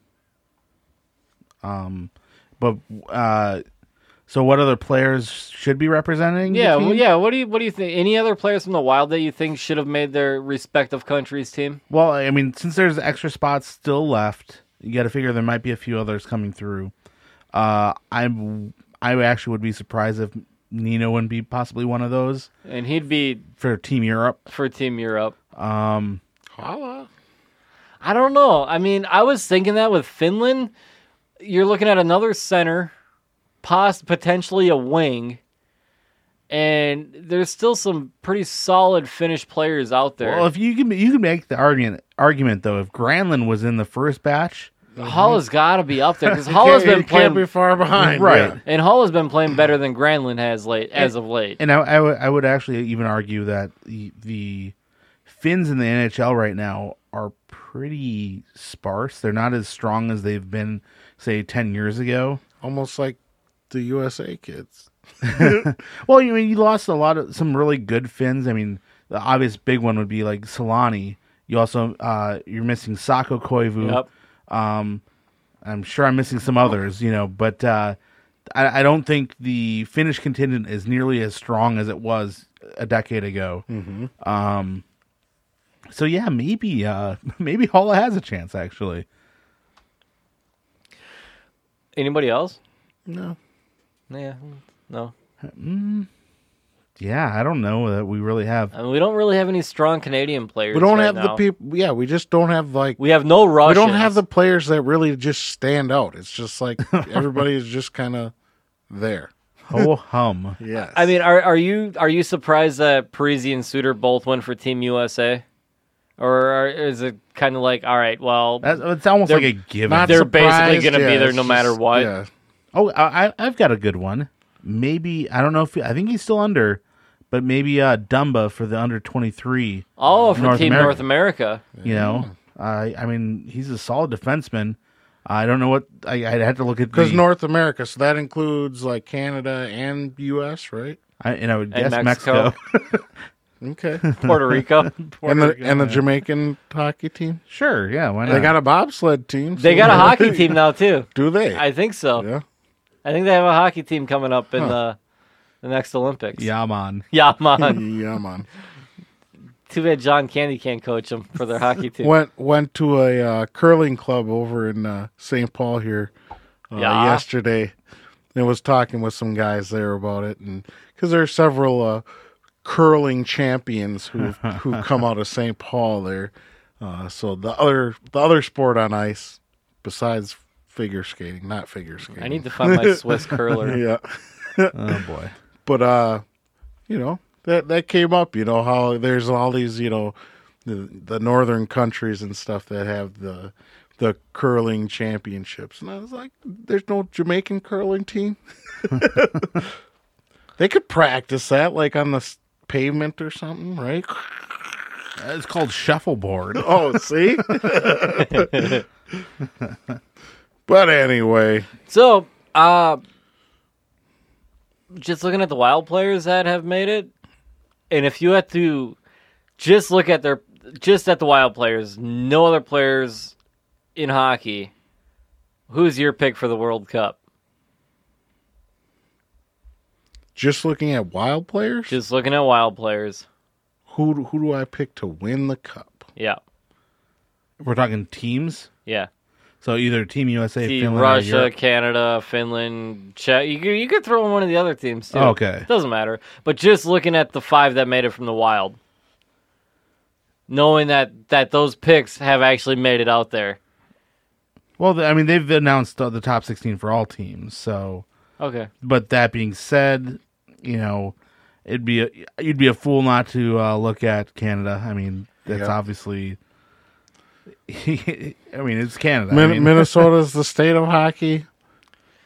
Um, but uh, so what other players should be representing? the Yeah, team? well, yeah. What do you what do you think? Any other players from the Wild that you think should have made their respective countries' team? Well, I mean, since there's extra spots still left, you got to figure there might be a few others coming through. Uh, I'm I actually would be surprised if Nino wouldn't be possibly one of those And he'd be for Team Europe. for Team Europe. Um, Holla. I don't know. I mean, I was thinking that with Finland, you're looking at another center, poss- potentially a wing, and there's still some pretty solid Finnish players out there. well, if you can you can make the argument argument though, if Granlund was in the first batch, Hull has got to be up there because He Hull has can't- been he can't playing be far behind. Right. yeah. and Hull has been playing better than Granlund has late as of late. and I, I would I would actually even argue that the, the Finns in the N H L right now are pretty sparse. They're not as strong as they've been, say, ten years ago. Almost like the U S A kids. Well, you mean you lost a lot of some really good Finns. I mean, the obvious big one would be like Solani. You also uh, you're missing Sako Koivu. Yep. Um, I'm sure I'm missing some others, you know, but uh, I, I don't think the Finnish contingent is nearly as strong as it was a decade ago. Mm-hmm. Um, so yeah, maybe uh, maybe Holla has a chance actually. Anybody else? No. Yeah, no. Yeah, I don't know that we really have. I mean, we don't really have any strong Canadian players. We don't right have the now. people. Yeah, we just don't have like. We have no We Russians. don't have the players that really just stand out. It's just like everybody is just kind of there. Ho hum. Yes. I mean, are are you are you surprised that Parisi and Suter both went for Team U S A, or are, is it kind of like, all right, well, That's, it's almost They're like a given. not they're basically surprised, gonna be yeah, there it's no matter just- what? Yeah. Oh, I, I- I've got a good one. Maybe I don't know if I think he's still under, but maybe uh, Dumba for the under twenty-three. oh, for North Team America. North America. You know, I I mean he's a solid defenseman. I don't know what I I'd have to look at Because the, North America, so that includes like Canada and U S, right? I, and I would And guess Mexico. Mexico. Okay. Puerto Rico. and the and the Jamaican hockey team. Sure, yeah, why not? They got a bobsled team. They so- got a hockey team now too. Do they? I think so. yeah. I think they have a hockey team coming up in Huh. the the next Olympics. yeah, man. Yeah, man. Yeah, man. Too bad John Candy can't coach them for their hockey team. Went went to a uh, curling club over in uh, Saint Paul here uh, Yeah. yesterday, and was talking with some guys there about it, and because there are several uh, curling champions who who come out of Saint Paul there. Uh, so the other the other sport on ice besides figure skating, not figure skating. I need to find my Swiss curler. yeah, Oh boy. but uh, you know that that came up. You know how there's all these you know the, the northern countries and stuff that have the the curling championships, and I was like, there's no Jamaican curling team. They could practice that like on the s- pavement or something, right? It's called shuffleboard. Oh, see. But anyway, So, uh, just looking at the Wild players that have made it, and if you had to just look at their, just at the Wild players, no other players in hockey, who's your pick for the World Cup? just looking at Wild players, Just looking at Wild players. who do- who do I pick to win the cup? Yeah, We're talking teams, yeah. so either Team U S A, Team Finland, or Russia, Europe. Finland, Finland, Czech. You could, you could throw in one of the other teams too. Okay. Doesn't matter. But just looking at the five that made it from the Wild, knowing that that those picks have actually made it out there. Well, I mean they've announced uh, the top sixteen for all teams. So, Okay. but that being said, you know, it'd be a, you'd be a fool not to uh, look at Canada. I mean, that's Yeah. obviously. I mean, it's Canada. I Min- mean, Minnesota's the state of hockey.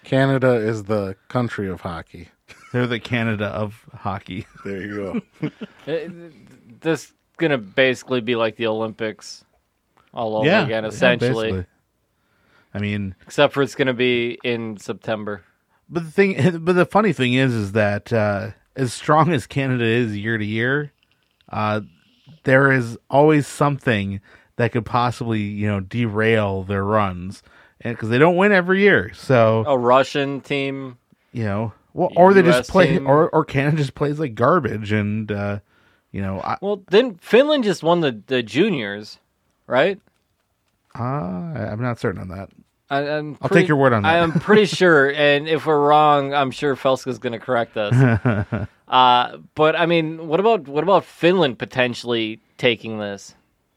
Canada is the country of hockey. They're the Canada of hockey. There you go. It- this is gonna basically be like the Olympics all over yeah, again, yeah, essentially. basically. I mean, Except for it's gonna be in September. but the thing, but the funny thing is, is that uh, as strong as Canada is year to year, uh, there is always something that could possibly, you know, derail their runs, and because they don't win every year, so A Russian team. you know, well, or they U S just play, team. or or Canada just plays like garbage, and uh, you know, I, Well, then Finland just won the, the juniors, right? uh, I'm not certain on that. I, I'm I'll pretty- take your word on that. I am pretty sure, and if we're wrong, I'm sure Felska's going to correct us. uh, but I mean, what about what about Finland potentially taking this?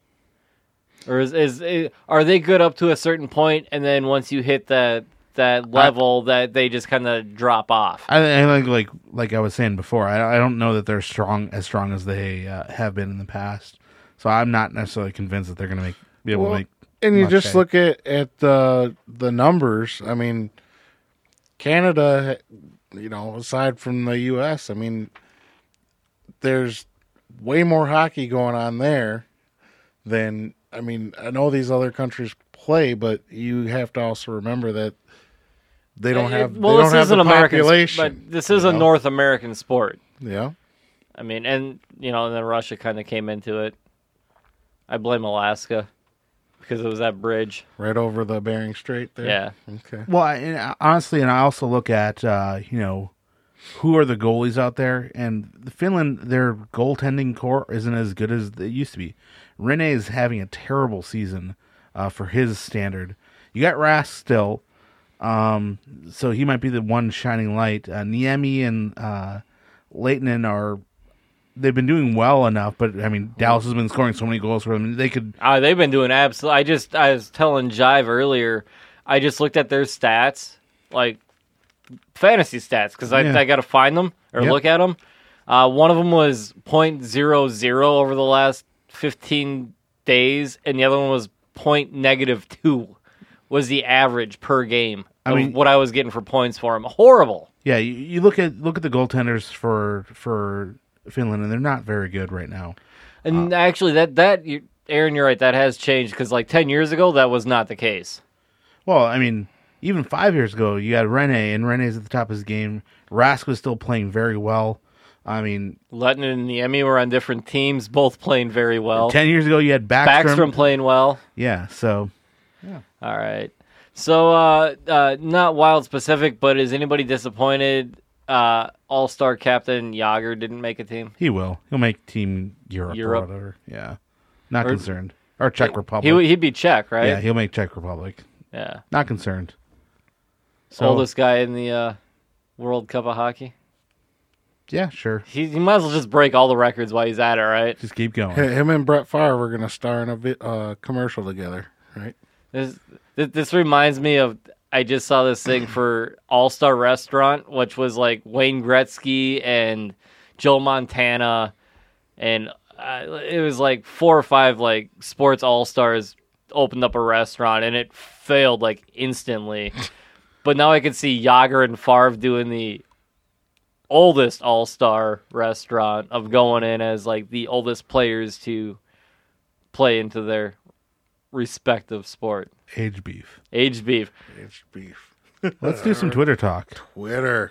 Or is, is is are they good up to a certain point, and then once you hit that that level, that they just kind of drop off? I, I think, like like I was saying before, I, I don't know that they're strong as strong as they uh, have been in the past. So I'm not necessarily convinced that they're going to make be able Well, to make. And you much just hay. look at at the the numbers. I mean, Canada, you know, aside from the U S, I mean, there's way more hockey going on there than. I mean, I know these other countries play, but you have to also remember that they don't Uh, have. well, they this don't is have an the American, population. but this is a you know? North American sport. Yeah. I mean, and you know, and then Russia kind of came into it. I blame Alaska because it was that bridge. Right over the Bering Strait there. Yeah. Okay. Well, I, and I- honestly, and I also look at uh, you know who are the goalies out there, and the Finland, their goaltending core isn't as good as it used to be. Rene is having a terrible season uh, for his standard. You got Rask still, um, so he might be the one shining light. Uh, Niemi and uh, Lehtinen are they've been doing well enough, but I mean Dallas has been scoring so many goals for them. They could Uh, they've been doing absolutely. I just I was telling Jive earlier. I just looked at their stats, like fantasy stats, because I Yeah. I got to find them or Yep. look at them. Uh, one of them was point zero zero over the last fifteen days, and the other one was point negative two. Was the average per game I of mean- what I was getting for points for him? Horrible. yeah. You, you look at look at the goaltenders for for Finland, and they're not very good right now. And actually, that that you, Aaron, you're right. That has changed because like ten years ago, that was not the case. Well, I mean, even five years ago, you had Rene, and Rene's at the top of his game. Rask was still playing very well. I mean, Lettinen and the Emmy were on different teams, both playing very well. ten years ago, you had Backstrom. Backstrom playing well. Yeah, so All right. So, uh, uh, not wild specific, but is anybody disappointed? Uh, All Star captain Yager didn't make a team. he will. He'll make Team Europe, Europe. or whatever. Yeah, not Or- concerned. Or Czech Republic. He would- he'd be Czech, right? Yeah, he'll make Czech Republic. Yeah. Not concerned. So, Oldest guy in the uh, World Cup of hockey. yeah, sure. He, he might as well just break all the records while he's at it, right? Just keep going. Him and Brett Favre are going to star in a vi- uh, commercial together, right? This, this this reminds me of I just saw this thing for All Star Restaurant, which was like Wayne Gretzky and Joe Montana, and uh, it was like four or five like sports all stars opened up a restaurant, and it failed like instantly. But now I can see Yager and Favre doing the oldest all star restaurant of going in as like the oldest players to play into their respective sport. Age beef. Age beef. It's beef. Let's do some Twitter talk. Twitter.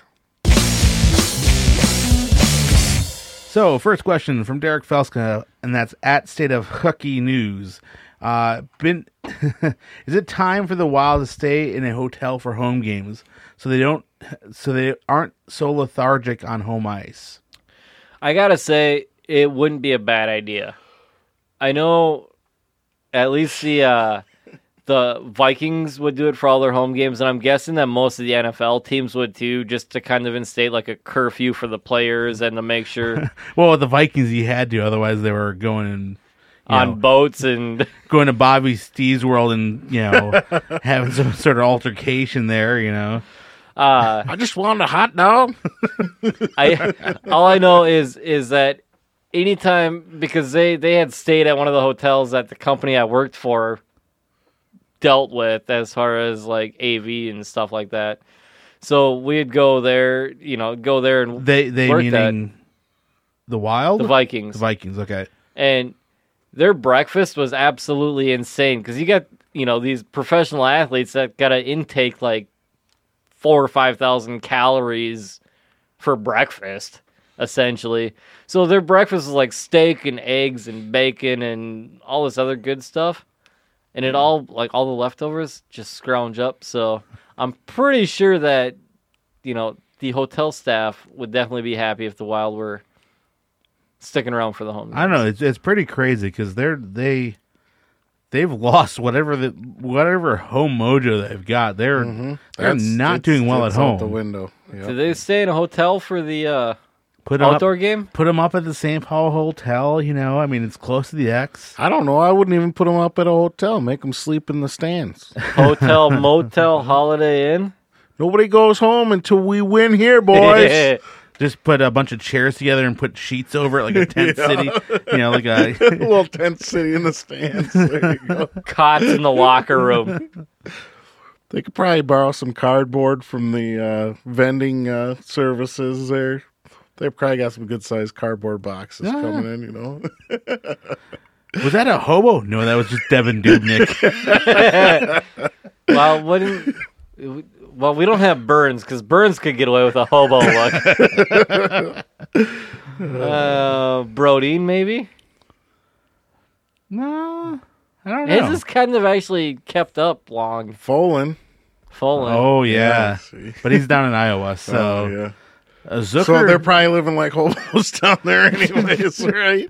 So, first question from Derek Felska, and that's at State of Hooky News. Uh, been, is it time for the Wild to stay in a hotel for home games so they don't, so they aren't so lethargic on home ice? I gotta say, it wouldn't be a bad idea. I know at least the uh, the Vikings would do it for all their home games, and I'm guessing that most of the N F L teams would too, just to kind of instate like a curfew for the players and to make sure Well, with the Vikings, you had to, otherwise they were going and you on know, boats and going to Bobby Steve's world and you know having some sort of altercation there. You know, uh, I just wanted a hot dog. I all I know is is that anytime because they they had stayed at one of the hotels that the company I worked for dealt with as far as like A V and stuff like that. So we'd go there, you know, go there and They they work meaning the Wild? the Vikings. The Vikings, okay. And their breakfast was absolutely insane because you got, you know, these professional athletes that got to intake like four or five thousand calories for breakfast, essentially. So their breakfast was like steak and eggs and bacon and all this other good stuff, and it all like all the leftovers just scrounge up. So I'm pretty sure that, you know, the hotel staff would definitely be happy if the Wild were sticking around for the home games. I don't know. It's it's pretty crazy because they're they they've lost whatever the whatever home mojo they've got. They're Mm-hmm. they're That's- not it's- doing well at it's out home. the window. Yep. Did they stay in a hotel for the uh, Put 'em outdoor up, game? put them up at the Saint Paul Hotel. You know, I mean, it's close to the X. I don't know. I wouldn't even put them up at a hotel. Make them sleep in the stands. Hotel, motel, Holiday Inn? Nobody goes home until we win here, boys. Just put a bunch of chairs together and put sheets over it like a tent city. You know, like a A little tent city in the stands. There you go. Cots in the locker room. They could probably borrow some cardboard from the uh, vending uh, services there. They probably got some good sized cardboard boxes Yeah. coming in, you know. was that a hobo? No, that was just Devin Dubnik. Well, what do you- well, we don't have Burns because Burns could get away with a hobo look. uh, Brodeen, maybe? No, I don't His know. is kind of actually kept up long. Folan. Fallen. Oh yeah, see. but he's down in Iowa, so Oh, yeah. uh, Zucker. So they're probably living like hobos down there anyways, right?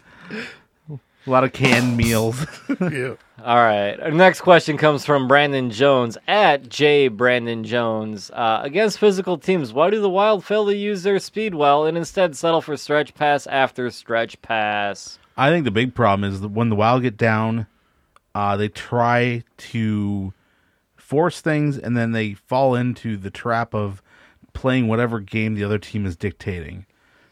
a lot of canned meals. Yeah. All right. Our next question comes from Brandon Jones at J Brandon Jones. Uh, against physical teams, why do the Wild fail to use their speed well and instead settle for stretch pass after stretch pass? I think the big problem is that when the Wild get down, uh, they try to force things, and then they fall into the trap of playing whatever game the other team is dictating.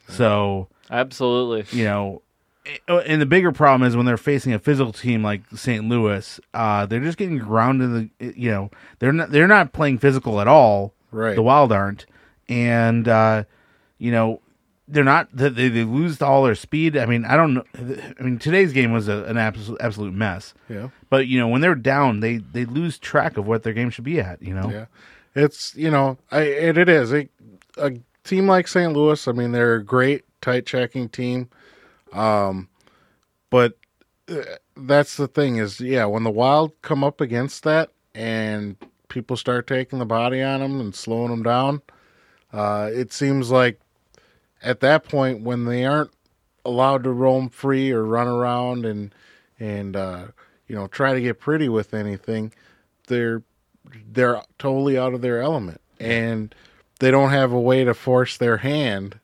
So, Absolutely. you know, and the bigger problem is when they're facing a physical team like Saint Louis, uh, they're just getting grounded. The, you know, they're not they're not playing physical at all. Right. The Wild aren't, and uh, you know, they're not. They, they lose all their speed. I mean, I don't know. I mean, today's game was a, an absolute absolute mess. Yeah. But you know, when they're down, they they lose track of what their game should be at. You know. Yeah. It's, you know, I, it, it is. A, a team like Saint Louis, I mean, they're a great tight checking team. Um, but uh, that's the thing is, yeah, when the Wild come up against that and people start taking the body on them and slowing them down, uh, it seems like at that point when they aren't allowed to roam free or run around and, and, uh, you know, try to get pretty with anything, they're, they're totally out of their element and they don't have a way to force their hand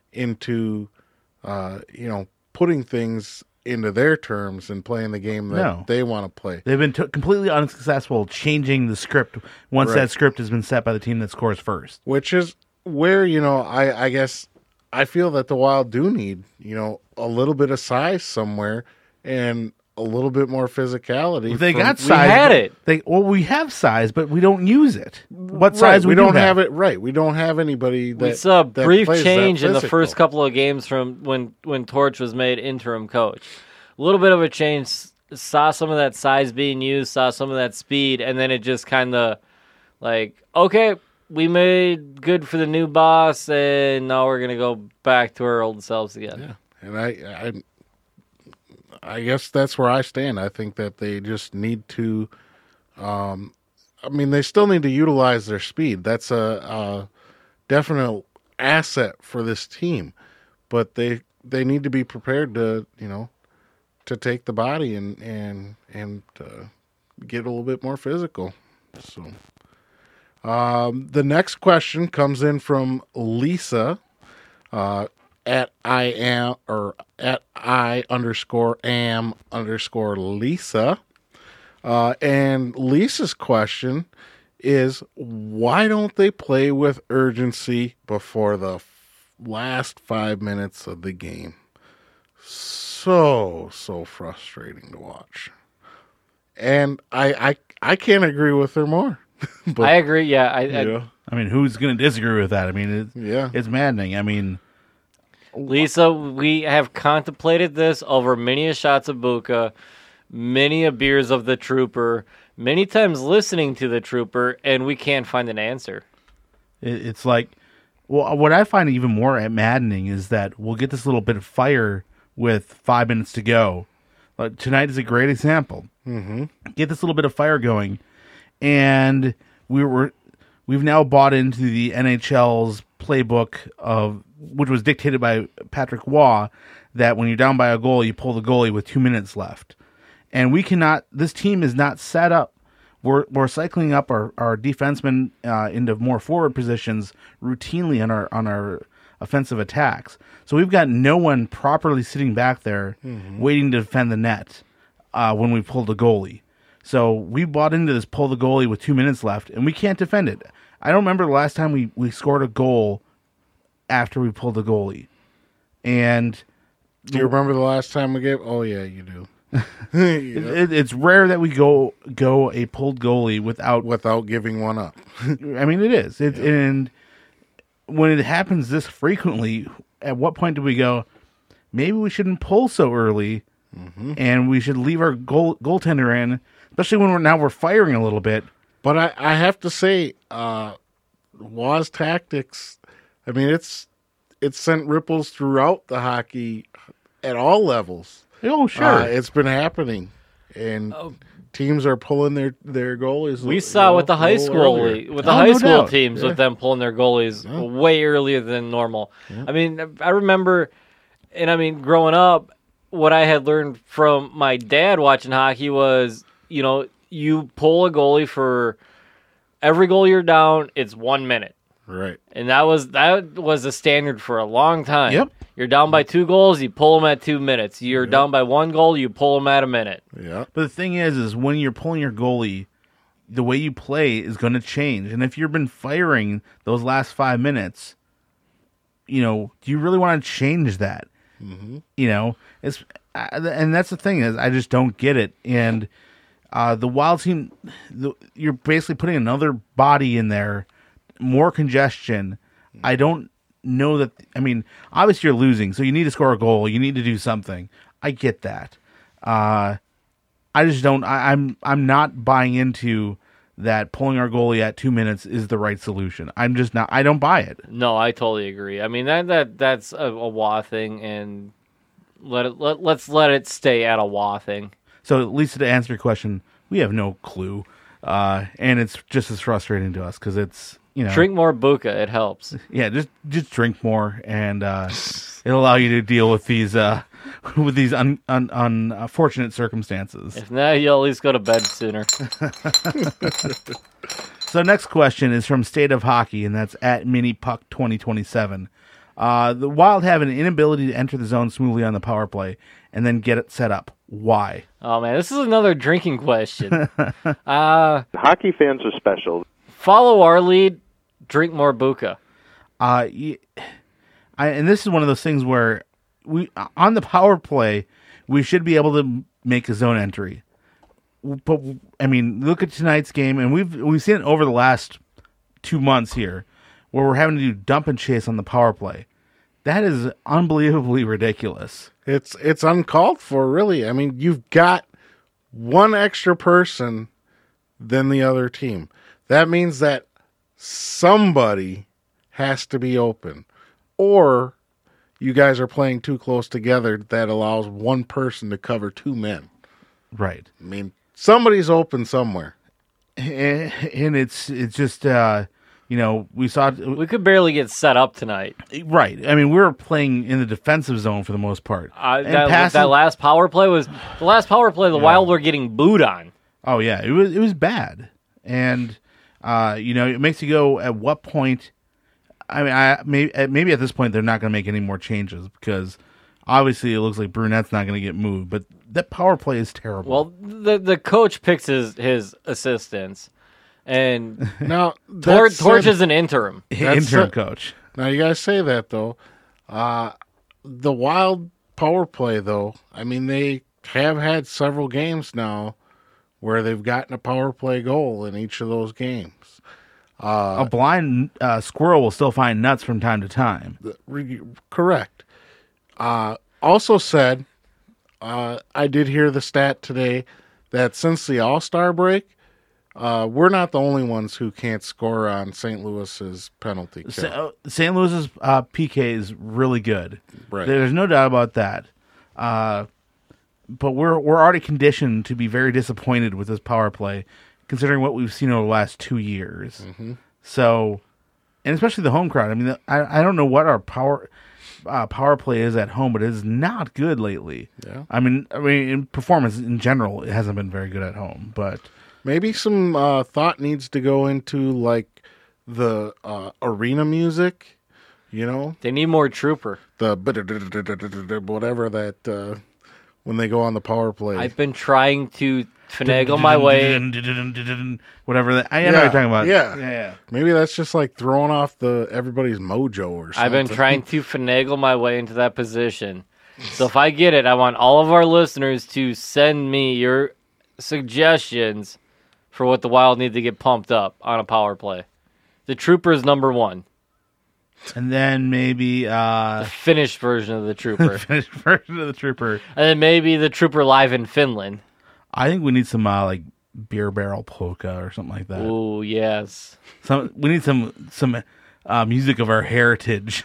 into, uh, you know, putting things into their terms and playing the game that No. they want to play. They've been t- completely unsuccessful changing the script once Right. that script has been set by the team that scores first. Which is where, you know, I, I guess I feel that the Wild do need, you know, a little bit of size somewhere and a little bit more physicality. They from- got We size. had but it. They well, we have size, but we don't use it. What Right, size we do don't have? have it right. We don't have anybody that We saw a that brief plays that change in the physical. first couple of games from when, when Torch was made interim coach. A little bit of a change. Saw some of that size being used, saw some of that speed, and then it just kind of like, okay, we made good for the new boss, and now we're going to go back to our old selves again. Yeah, and I, I, I guess that's where I stand. I think that they just need to. Um, I mean, they still need to utilize their speed. That's a, a definite asset for this team, but they they need to be prepared to, you know, to take the body and and and uh, get a little bit more physical. So, um, the next question comes in from Lisa. Uh, at I am or at I underscore am underscore Lisa. Uh, and Lisa's question is, why don't they play with urgency before the f- last five minutes of the game? So, so frustrating to watch. And I, I, I can't agree with her more. But, I agree. Yeah, I, I, yeah. I mean, who's going to disagree with that? I mean, it's, Yeah. it's maddening. I mean, Lisa, we have contemplated this over many a shots of Buka, many a beers of the Trooper, many times listening to the Trooper, and we can't find an answer. it, it's like, well, what I find even more maddening is that we'll get this little bit of fire with five minutes to go. Like, tonight is a great example. Mm-hmm. Get this little bit of fire going, and we were we've now bought into the N H L's playbook of which was dictated by Patrick Waugh, that when you're down by a goal, you pull the goalie with two minutes left. And we cannot, this team is not set up. We're, we're cycling up our, our defensemen uh, into more forward positions routinely on our on our offensive attacks. So we've got no one properly sitting back there mm-hmm. waiting to defend the net uh, when we pull the goalie. So we bought into this pull the goalie with two minutes left, and we can't defend it. I don't remember the last time we, we scored a goal after we pulled the goalie. And do you remember the last time we gave? Oh yeah, you do. it, it, it's rare that we go go a pulled goalie without without giving one up. I mean, it is. It, yeah. And when it happens this frequently, at what point do we go, maybe we shouldn't pull so early, mm-hmm. and we should leave our goal goaltender in, especially when we're now we're firing a little bit. But I, I have to say, uh, Waugh's tactics, I mean, it's it's sent ripples throughout the hockey at all levels. Oh, sure. Uh, it's been happening, and oh. teams are pulling their, their goalies. We saw know, with the high school earlier. with the oh, high no school doubt. teams yeah. with them pulling their goalies yeah. way earlier than normal. Yeah. I mean, I remember, and I mean, growing up, what I had learned from my dad watching hockey was, you know, you pull a goalie for every goal you're down, it's one minute. Right. And that was that was the standard for a long time. Yep. You're down by two goals, you pull them at two minutes. You're yep. down by one goal, you pull them at a minute. Yeah. But the thing is, is when you're pulling your goalie, the way you play is going to change. And if you've been firing those last five minutes, you know, do you really want to change that? Mm-hmm. You know, it's and that's the thing is, I just don't get it. And uh, the Wild team, the, you're basically putting another body in there, more congestion. I don't know that. I mean, obviously you're losing, so you need to score a goal. You need to do something. I get that. Uh, I just don't. I, I'm I'm not buying into that. Pulling our goalie at two minutes is the right solution. I'm just not. I don't buy it. No, I totally agree. I mean that that that's a, a Waugh thing, and let it let let's let it stay at a Waugh thing. So, Lisa, to answer your question, we have no clue, uh, and it's just as frustrating to us because it's. You know, drink more Buka, it helps. Yeah, just just drink more, and uh, it'll allow you to deal with these uh, with these un, un, unfortunate circumstances. If not, you'll at least go to bed sooner. So, next question is from State of Hockey, and that's at MiniPuck twenty twenty-seven. Uh, the Wild have an inability to enter the zone smoothly on the power play and then get it set up. Why? Oh man, this is another drinking question. uh, Hockey fans are special. Follow our lead, drink more Buka. Uh, I, and this is one of those things where we on the power play, we should be able to make a zone entry. But I mean, look at tonight's game, and we've we've seen it over the last two months here, where we're having to do dump and chase on the power play. That is unbelievably ridiculous. It's it's uncalled for, really. I mean, you've got one extra person than the other team. That means that somebody has to be open, or you guys are playing too close together that allows one person to cover two men. Right. I mean, somebody's open somewhere. And, and it's it's just, uh, you know, we saw... We could barely get set up tonight. Right. I mean, we were playing in the defensive zone for the most part. Uh, that, passing, that last power play was... The last power play, the yeah. Wild were getting booed on. Oh, yeah. It was, it was bad. And... Uh, you know, it makes you go, at what point, I mean, I maybe, maybe at this point they're not going to make any more changes because obviously it looks like Brunette's not going to get moved, but that power play is terrible. Well, the the coach picks his, his assistants, and now Tor- Torch is an interim. Interim a, coach. Now, you got to say that, though. Uh, the Wild power play, though, I mean, they have had several games now where they've gotten a power play goal in each of those games. a blind uh, squirrel will still find nuts from time to time. Re- correct. Uh, also said, uh, I did hear the stat today that since the All-Star break, uh, we're not the only ones who can't score on Saint Louis's penalty kill. So, Saint Louis's uh, P K is really good. Right. There's no doubt about that. Uh, but we're we're already conditioned to be very disappointed with this power play, considering what we've seen over the last two years. Mm-hmm. So, and especially the home crowd. I mean, I I don't know what our power uh, power play is at home, but it is not good lately. Yeah. I mean, I mean, in performance in general, it hasn't been very good at home. But Maybe some uh, thought needs to go into like the uh, arena music. You know, They need more trooper. the whatever that uh, when they go on the power play. I've been trying to finagle my way. Whatever that, I know Yeah, what you're talking about. yeah. yeah, yeah. Maybe that's just like throwing off the everybody's mojo or something. I've been trying to finagle my way into that position. So if I get it, I want all of our listeners to send me your suggestions for what the Wild need to get pumped up on a power play. The Trooper is number one. And then maybe uh, The finished version of the Trooper. finished version of the Trooper. And then maybe the Trooper live in Finland. I think we need some uh, like beer barrel polka or something like that. Ooh, yes. Some we need some some uh, music of our heritage.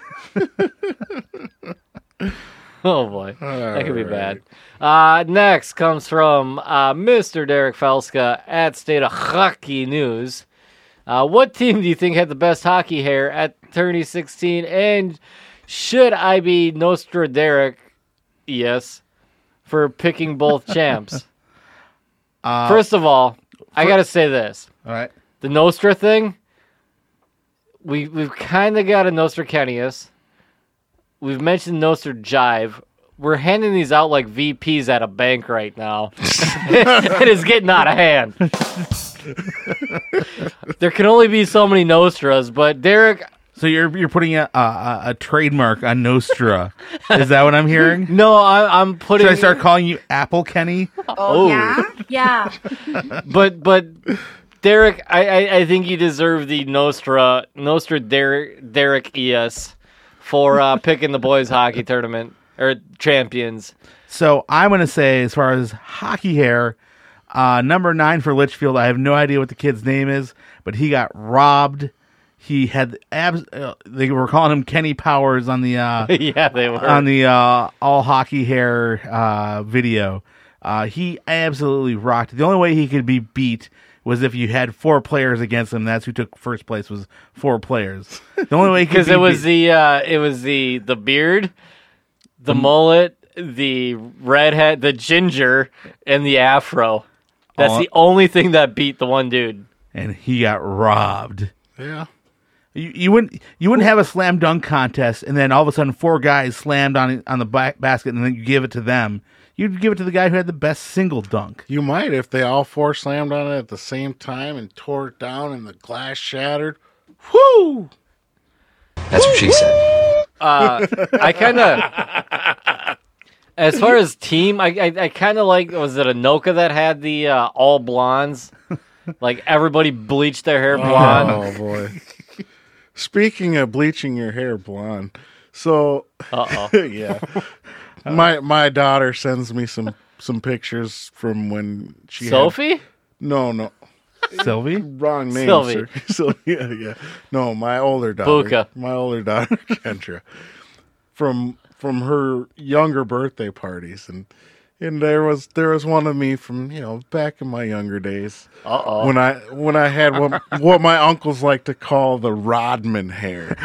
Oh, boy. That could be bad. Uh, next comes from uh, Mister Derek Felska at State of Hockey News. Uh, what team do you think had the best hockey hair at Tourney sixteen? And should I be Nostra Derek? Yes. For picking both champs. Uh, First of all, I got to say this. all right. The Nostra thing, we, we've kind of got a Nostracanius. We've mentioned Nostra Jive. We're handing these out like V Ps at a bank right now. It is getting out of hand. There can only be so many Nostras, but Derek, So you're you're putting a a, a trademark on Nostra. Is that what I'm hearing? no, I, I'm putting. Should I start calling you Apple Kenny? Oh, Yeah? Yeah. But but Derek, I, I, I think you deserve the Nostra Nostra Derek Derek E S for uh, picking the boys hockey tournament or champions. So I'm going to say, as far as hockey hair, uh, number nine for Litchfield. I have no idea what the kid's name is, but he got robbed. He had abs. Uh, they were calling him Kenny Powers on the uh, Yeah, they were. on the uh, all hockey hair uh, video. Uh, he absolutely rocked it. The only way he could be beat was if you had four players against him. That's who took first place, was four players. The only way he could Because be it was beat- the uh, it was the the beard, the mullet, the redhead, the ginger, and the afro. That's All- the only thing that beat the one dude. and he got robbed. Yeah. You, you wouldn't you wouldn't have a slam dunk contest and then all of a sudden four guys slammed on on the ba- basket and then you give it to them. You'd give it to the guy who had the best single dunk. You might if they all four slammed on it at the same time and tore it down and the glass shattered. Whoo! That's what she said. Uh, I kind of, as far as team, I I, I kind of like. Was it Anoka that had the uh, all blondes? Like everybody bleached their hair blonde. Oh boy. Speaking of bleaching your hair blonde, so Uh oh. yeah, my my daughter sends me some some pictures from when she had- Sophie? no no Sylvie? wrong name Sylvie. sir. So yeah yeah no my older daughter Buka. my older daughter Kendra from from her younger birthday parties and and there was there was one of me from you know back in my younger days. Uh oh. When I when I had what what my uncles like to call the Rodman hair.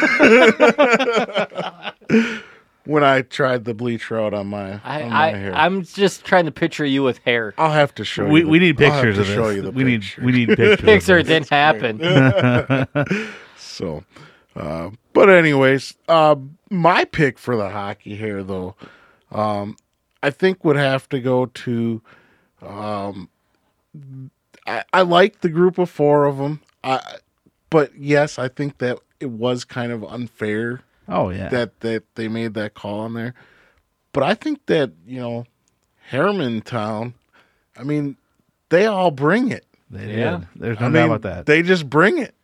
When I tried the bleach route on my I, on my I hair. I'm just trying to picture you with hair. I'll have to show We you. the- we need I'll have pictures to of this. show you the we picture. need we need pictures. of Picture it this. didn't happen. So, uh, but anyways, uh, my pick for the hockey hair though, um, I think would have to go to. Um, I, I like the group of four of them. I, but yes, I think that it was kind of unfair Oh yeah. that that they made that call on there. But I think that you know, Harrimantown, I mean, they all bring it. They Yeah. did. There's no I doubt mean, about that. they just bring it.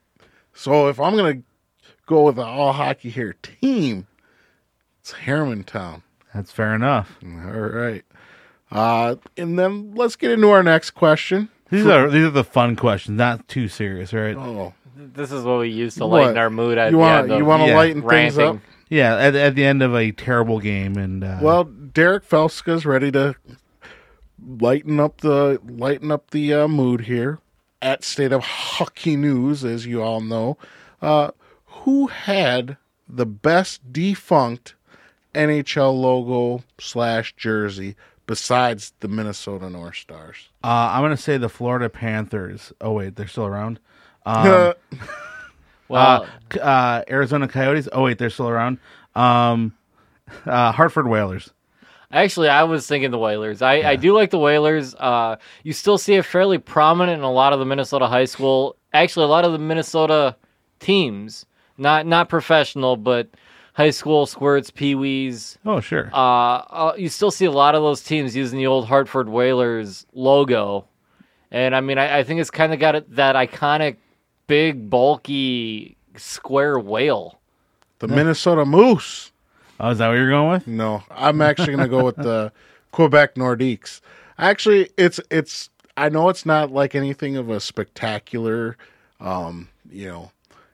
So if I'm going to go with an all hockey hair team, it's Harmontown. That's fair enough. All right. Uh, and then let's get into our next question. These are these are the fun questions, not too serious, right? Oh, This is what we use to What? lighten our mood at you the want end of you want to yeah, lighten things ranting. up? Yeah, at, at the end of a terrible game, and uh, Well, Derek Felska's ready to lighten up the lighten up the uh, mood here at State of Hockey News, as you all know. Uh, who had the best defunct N H L logo slash jersey besides the Minnesota North Stars? uh, I'm gonna say the Florida Panthers. Oh wait, they're still around. Um, Well, uh, c- uh, Arizona Coyotes. Oh wait, they're still around. Um, uh, Hartford Whalers. actually, I was thinking the Whalers. I, I do like the Whalers. Uh, you still see it fairly prominent in a lot of the Minnesota high school. Actually, a lot of the Minnesota teams, not not professional, but high school squirts, peewees. Oh sure. Uh, uh, you still see a lot of those teams using the old Hartford Whalers logo, and I mean, I, I think it's kind of got it, that iconic, big, bulky, square whale. The Minnesota Moose. Oh, is that what you're going with? No, I'm actually going to go with the Quebec Nordiques. Actually, it's it's. I know it's not like anything of a spectacular, um, you know,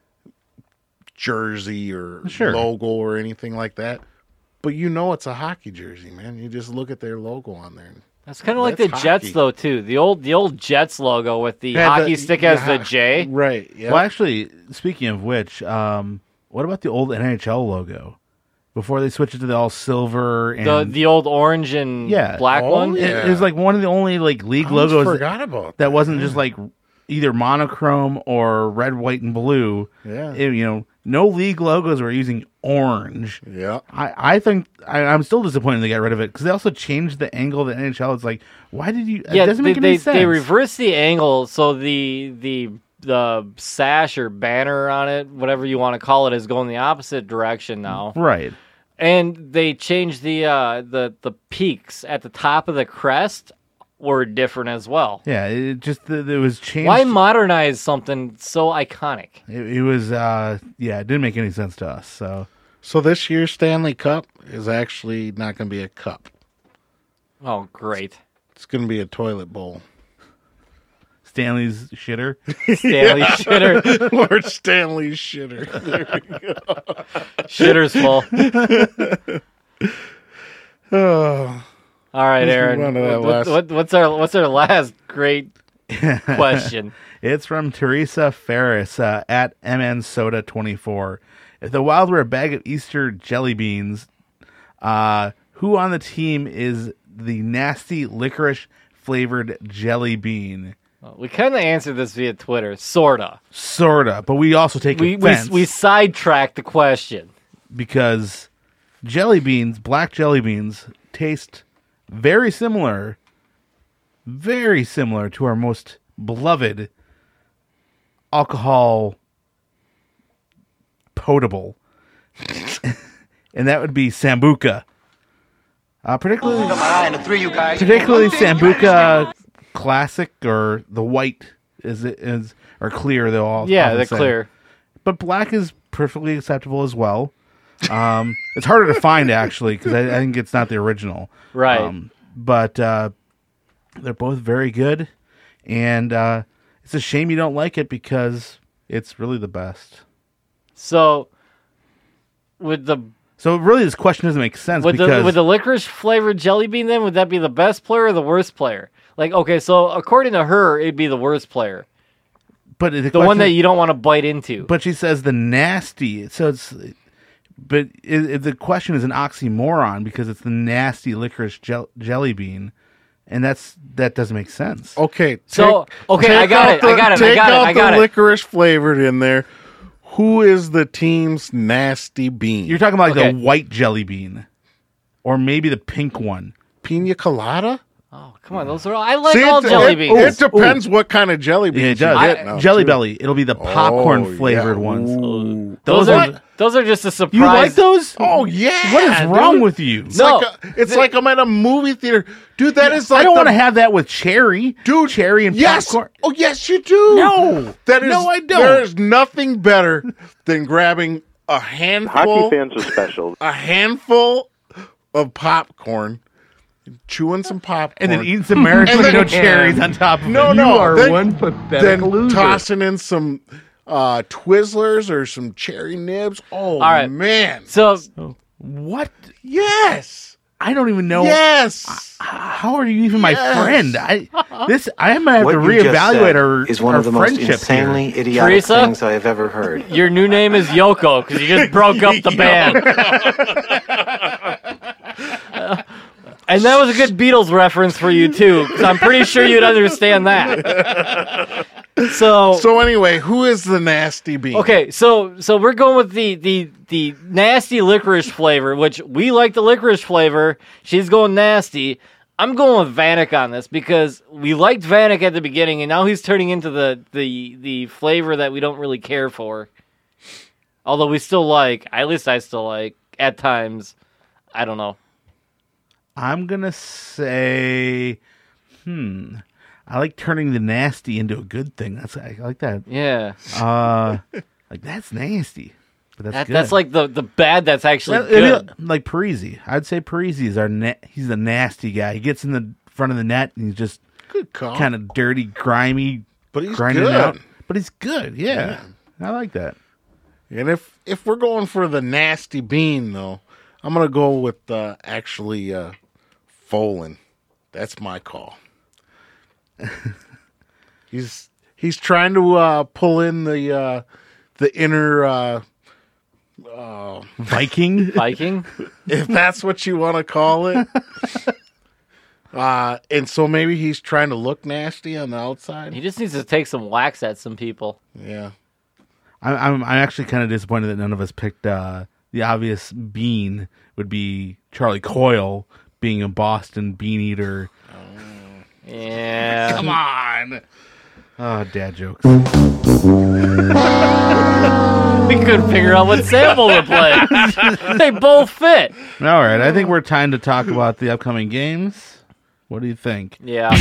jersey or Sure. logo or anything like that. But you know, it's a hockey jersey, man. You just look at their logo on there. That's kind of like the That's Jets, hockey. though, too. The old the old Jets logo with the Yeah, hockey the- stick as yeah, the J. Right. Yeah. Well, actually, speaking of which, um, what about the old N H L logo before they switched it to the all silver and The the old orange and Yeah. black Oh, one. yeah. It, it was like one of the only like league I almost logos that, forgot about that wasn't just like either monochrome or red, white, and blue. Yeah. It- you know, no league logos were using orange. Yeah. I, I think I, I'm still disappointed they got rid of it because they also changed the angle of the N H L. It's like, why did you? Yeah, it doesn't they, make any they, sense. they reversed the angle, so the the the sash or banner on it, whatever you want to call it, is going the opposite direction now. right. And they changed the uh, the the peaks at the top of the crest were different as well. Yeah, it just it was changed. Why modernize something so iconic? It, it was uh yeah, it didn't make any sense to us. So So this year's Stanley Cup is actually not going to be a cup. Oh, great. It's going to be a toilet bowl. Stanley's shitter. Stanley shitter. Lord Stanley's shitter. There we go. Shitter's full. Oh, All right, Let's Aaron. move on to that what- last- what- what's our what's our last great question? It's from Teresa Ferris uh, at M N Soda twenty-four. If the Wild were a bag of Easter jelly beans, uh, who on the team is the nasty licorice flavored jelly bean? Well, we kind of answered this via Twitter, sorta. Sorta, but we also take We we offense we sidetracked the question. because jelly beans, black jelly beans, taste very similar, very similar to our most beloved alcohol potable, and that would be Sambuca. Uh, particularly, particularly Sambuca Classic or the white is is or clear. They'll all Yeah, often they're say. clear. But black is perfectly acceptable as well. Um, it's harder to find actually because I, I think it's not the original. Right. Um, but uh, they're both very good, and uh, it's a shame you don't like it because it's really the best. So, with the So really, this question doesn't make sense with because the with the licorice flavored jelly bean, then would that be the best player or the worst player? Like, okay, so according to her, it'd be the worst player, but the, the question, one that you don't want to bite into. But she says the nasty. So it's. But it, it, the question is an oxymoron because it's the nasty licorice gel, jelly bean, and that's that doesn't make sense. okay. So, okay, I got out it, I got it, I Take got it, out I got the it. licorice flavored in there. Who is the team's nasty bean? You're talking about like Okay. the white jelly bean, or maybe the pink one. Pina colada? Oh, come on, those are all, I like See, all it, jelly it, beans. It depends what kind of jelly beans Yeah, it you does. get I- now, Jelly too. Belly. It'll be the popcorn Oh, flavored yeah. ones. Ooh. Those are Those are just a surprise. You like those? Oh yeah. What is wrong dude. with you? It's No. like a, it's like I'm at a movie theater, dude. That is like I don't the- want to have that with cherry. Dude, cherry and yes. popcorn. Oh, yes, you do. No. that is. No, I don't. There is nothing better than grabbing a handful, Hockey fans are special. a handful of popcorn, chewing some popcorn, And then eating some maraschino cherries on top of No, it. no, You are then- one pathetic then loser. tossing in some uh, Twizzlers or some cherry nibs. Oh, right. man. So What? Yes. I don't even know. Yes. How are you even my Yes. friend? I this I might have What to you just reevaluate said our is one our of the most friendship insanely here. idiotic Teresa? things I have ever heard. your new name is Yoko because you just broke up the band. And that was a good Beatles reference for you too, because I'm pretty sure you'd understand that. So, So anyway, who is the nasty bean? okay, so so we're going with the the the nasty licorice flavor, which we like the licorice flavor. She's going nasty. I'm going with Vanek on this because we liked Vanek at the beginning, and now he's turning into the the the flavor that we don't really care for. Although we still like, at least I still like at times. I don't know. I'm gonna say, hmm. I like turning the nasty into a good thing. That's I like that. Yeah, Uh, like that's nasty, but that's that, good. that's like the the bad that's actually Well, it is- good. like Parisi. I'd say Parisi is our na- he's the nasty guy. He gets in the front of the net and he's just Good call. kind of dirty, grimy, But he's grinding good. out. But he's good. Yeah. I like that. And if if we're going for the nasty bean, though, I'm gonna go with uh, actually uh, Folan. That's my call. he's he's trying to uh, pull in the uh, the inner, uh, uh, Viking. Viking. if that's what you want to call it. Uh, and so maybe he's trying to look nasty on the outside. He just needs to take some wax at some people. Yeah. I'm, I'm I'm actually kind of disappointed that none of us picked uh, the obvious bean would be Charlie Coyle being a Boston bean eater. Yeah. Come on. Oh, dad jokes. We couldn't figure out what sample to play. They both fit. All right, I think we're time to talk about the upcoming games. What do you think? Yeah.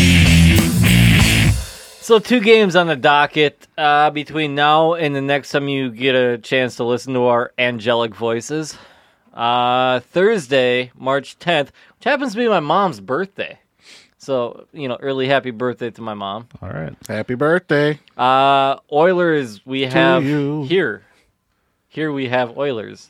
So two games on the docket uh, between now and the next time you get a chance to listen to our angelic voices. Uh, Thursday, March tenth, which happens to be my mom's birthday. So, you know, early happy birthday to my mom. All right. Happy birthday. Uh, Oilers, we have you. here. Here we have Oilers.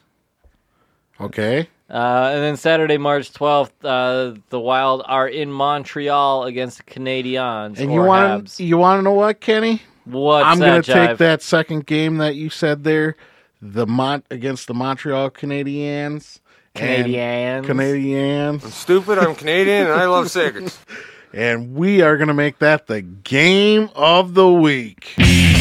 Okay. Uh, and then Saturday, March twelfth, uh, the Wild are in Montreal against the Canadiens. And or you want Habs. to you want to know what, Kenny? What's I'm that, going to take Jive? that second game that you said there, the Mont against the Montreal Canadiens. and Canadiens. Canadiens. Stupid, I'm Canadian, and I love cigarettes. And we are going to make that the game of the week.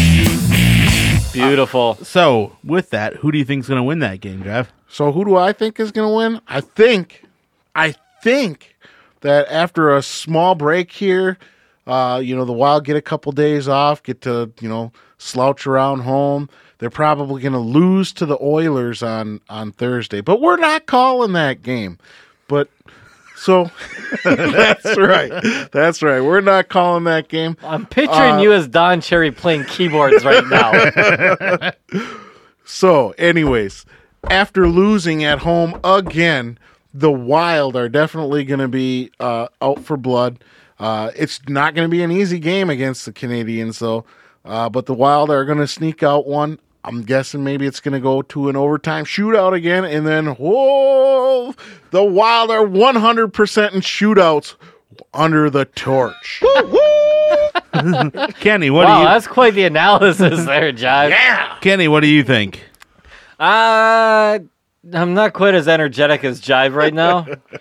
Beautiful. So, with that, who do you think is going to win that game, Jeff? So who do I think is going to win? I think, I think that after a small break here, uh, you know, the Wild get a couple days off, get to, you know, slouch around home. They're probably going to lose to the Oilers on, on Thursday. But we're not calling that game. But so that's right. That's right. We're not calling that game. I'm picturing Uh, you as Don Cherry playing keyboards right now. So, anyways, after losing at home again, the Wild are definitely going to be uh, out for blood. Uh, it's not going to be an easy game against the Canadiens, though. Uh, but the Wild are going to sneak out one. I'm guessing maybe it's going to go to an overtime shootout again, and then, whoa, the Wild are one hundred percent in shootouts under the torch. Kenny, what Wow, do you that's quite the analysis there, Jive. Yeah. Kenny, what do you think? Uh, I'm not quite as energetic as Jive right now.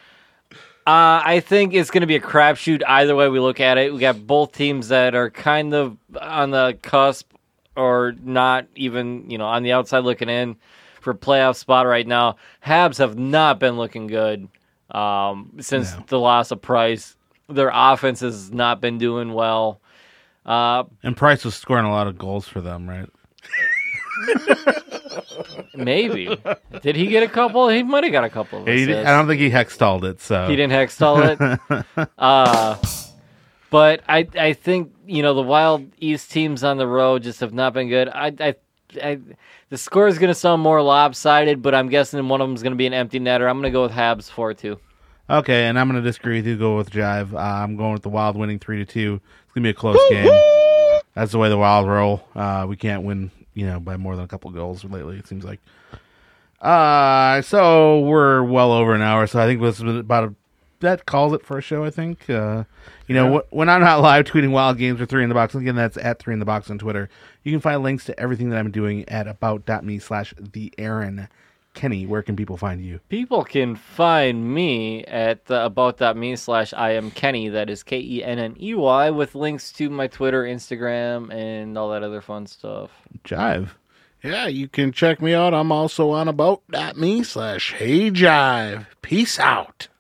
Uh, I think it's going to be a crapshoot either way we look at it. We got both teams that are kind of on the cusp or not even, you know, on the outside looking in for a playoff spot right now. Habs have not been looking good um, since No. the loss of Price. Their offense has not been doing well. Uh, And Price was scoring a lot of goals for them, right? Maybe. Did he get a couple? He might have got a couple of He assists. did- I don't think he hexstalled it. So He didn't hexstall it. uh, but I I think, you know, the Wild East teams on the road just have not been good. I, I, I the score is going to sound more lopsided, but I'm guessing one of them is going to be an empty netter. I'm going to go with Habs four two. Okay, and I'm going to disagree with you. Go with Jive. Uh, I'm going with the Wild winning three to two. It's going to be a close game. That's the way the Wild roll. Uh, we can't win, you know, by more than a couple goals lately. It seems like. Uh, so we're well over an hour. So I think this was about a, that calls it for a show. I think. Uh, you know, wh- when I'm not live tweeting Wild games or Three in the Box, again, that's at Three in the Box on Twitter. You can find links to everything that I'm doing at about.me slash the Aaron. Kenny, where can people find you? People can find me at the about.me slash I am Kenny. That is K E N N E Y, with links to my Twitter, Instagram, and all that other fun stuff. Jive. Yeah, you can check me out. I'm also on about.me slash Hey Jive. Peace out.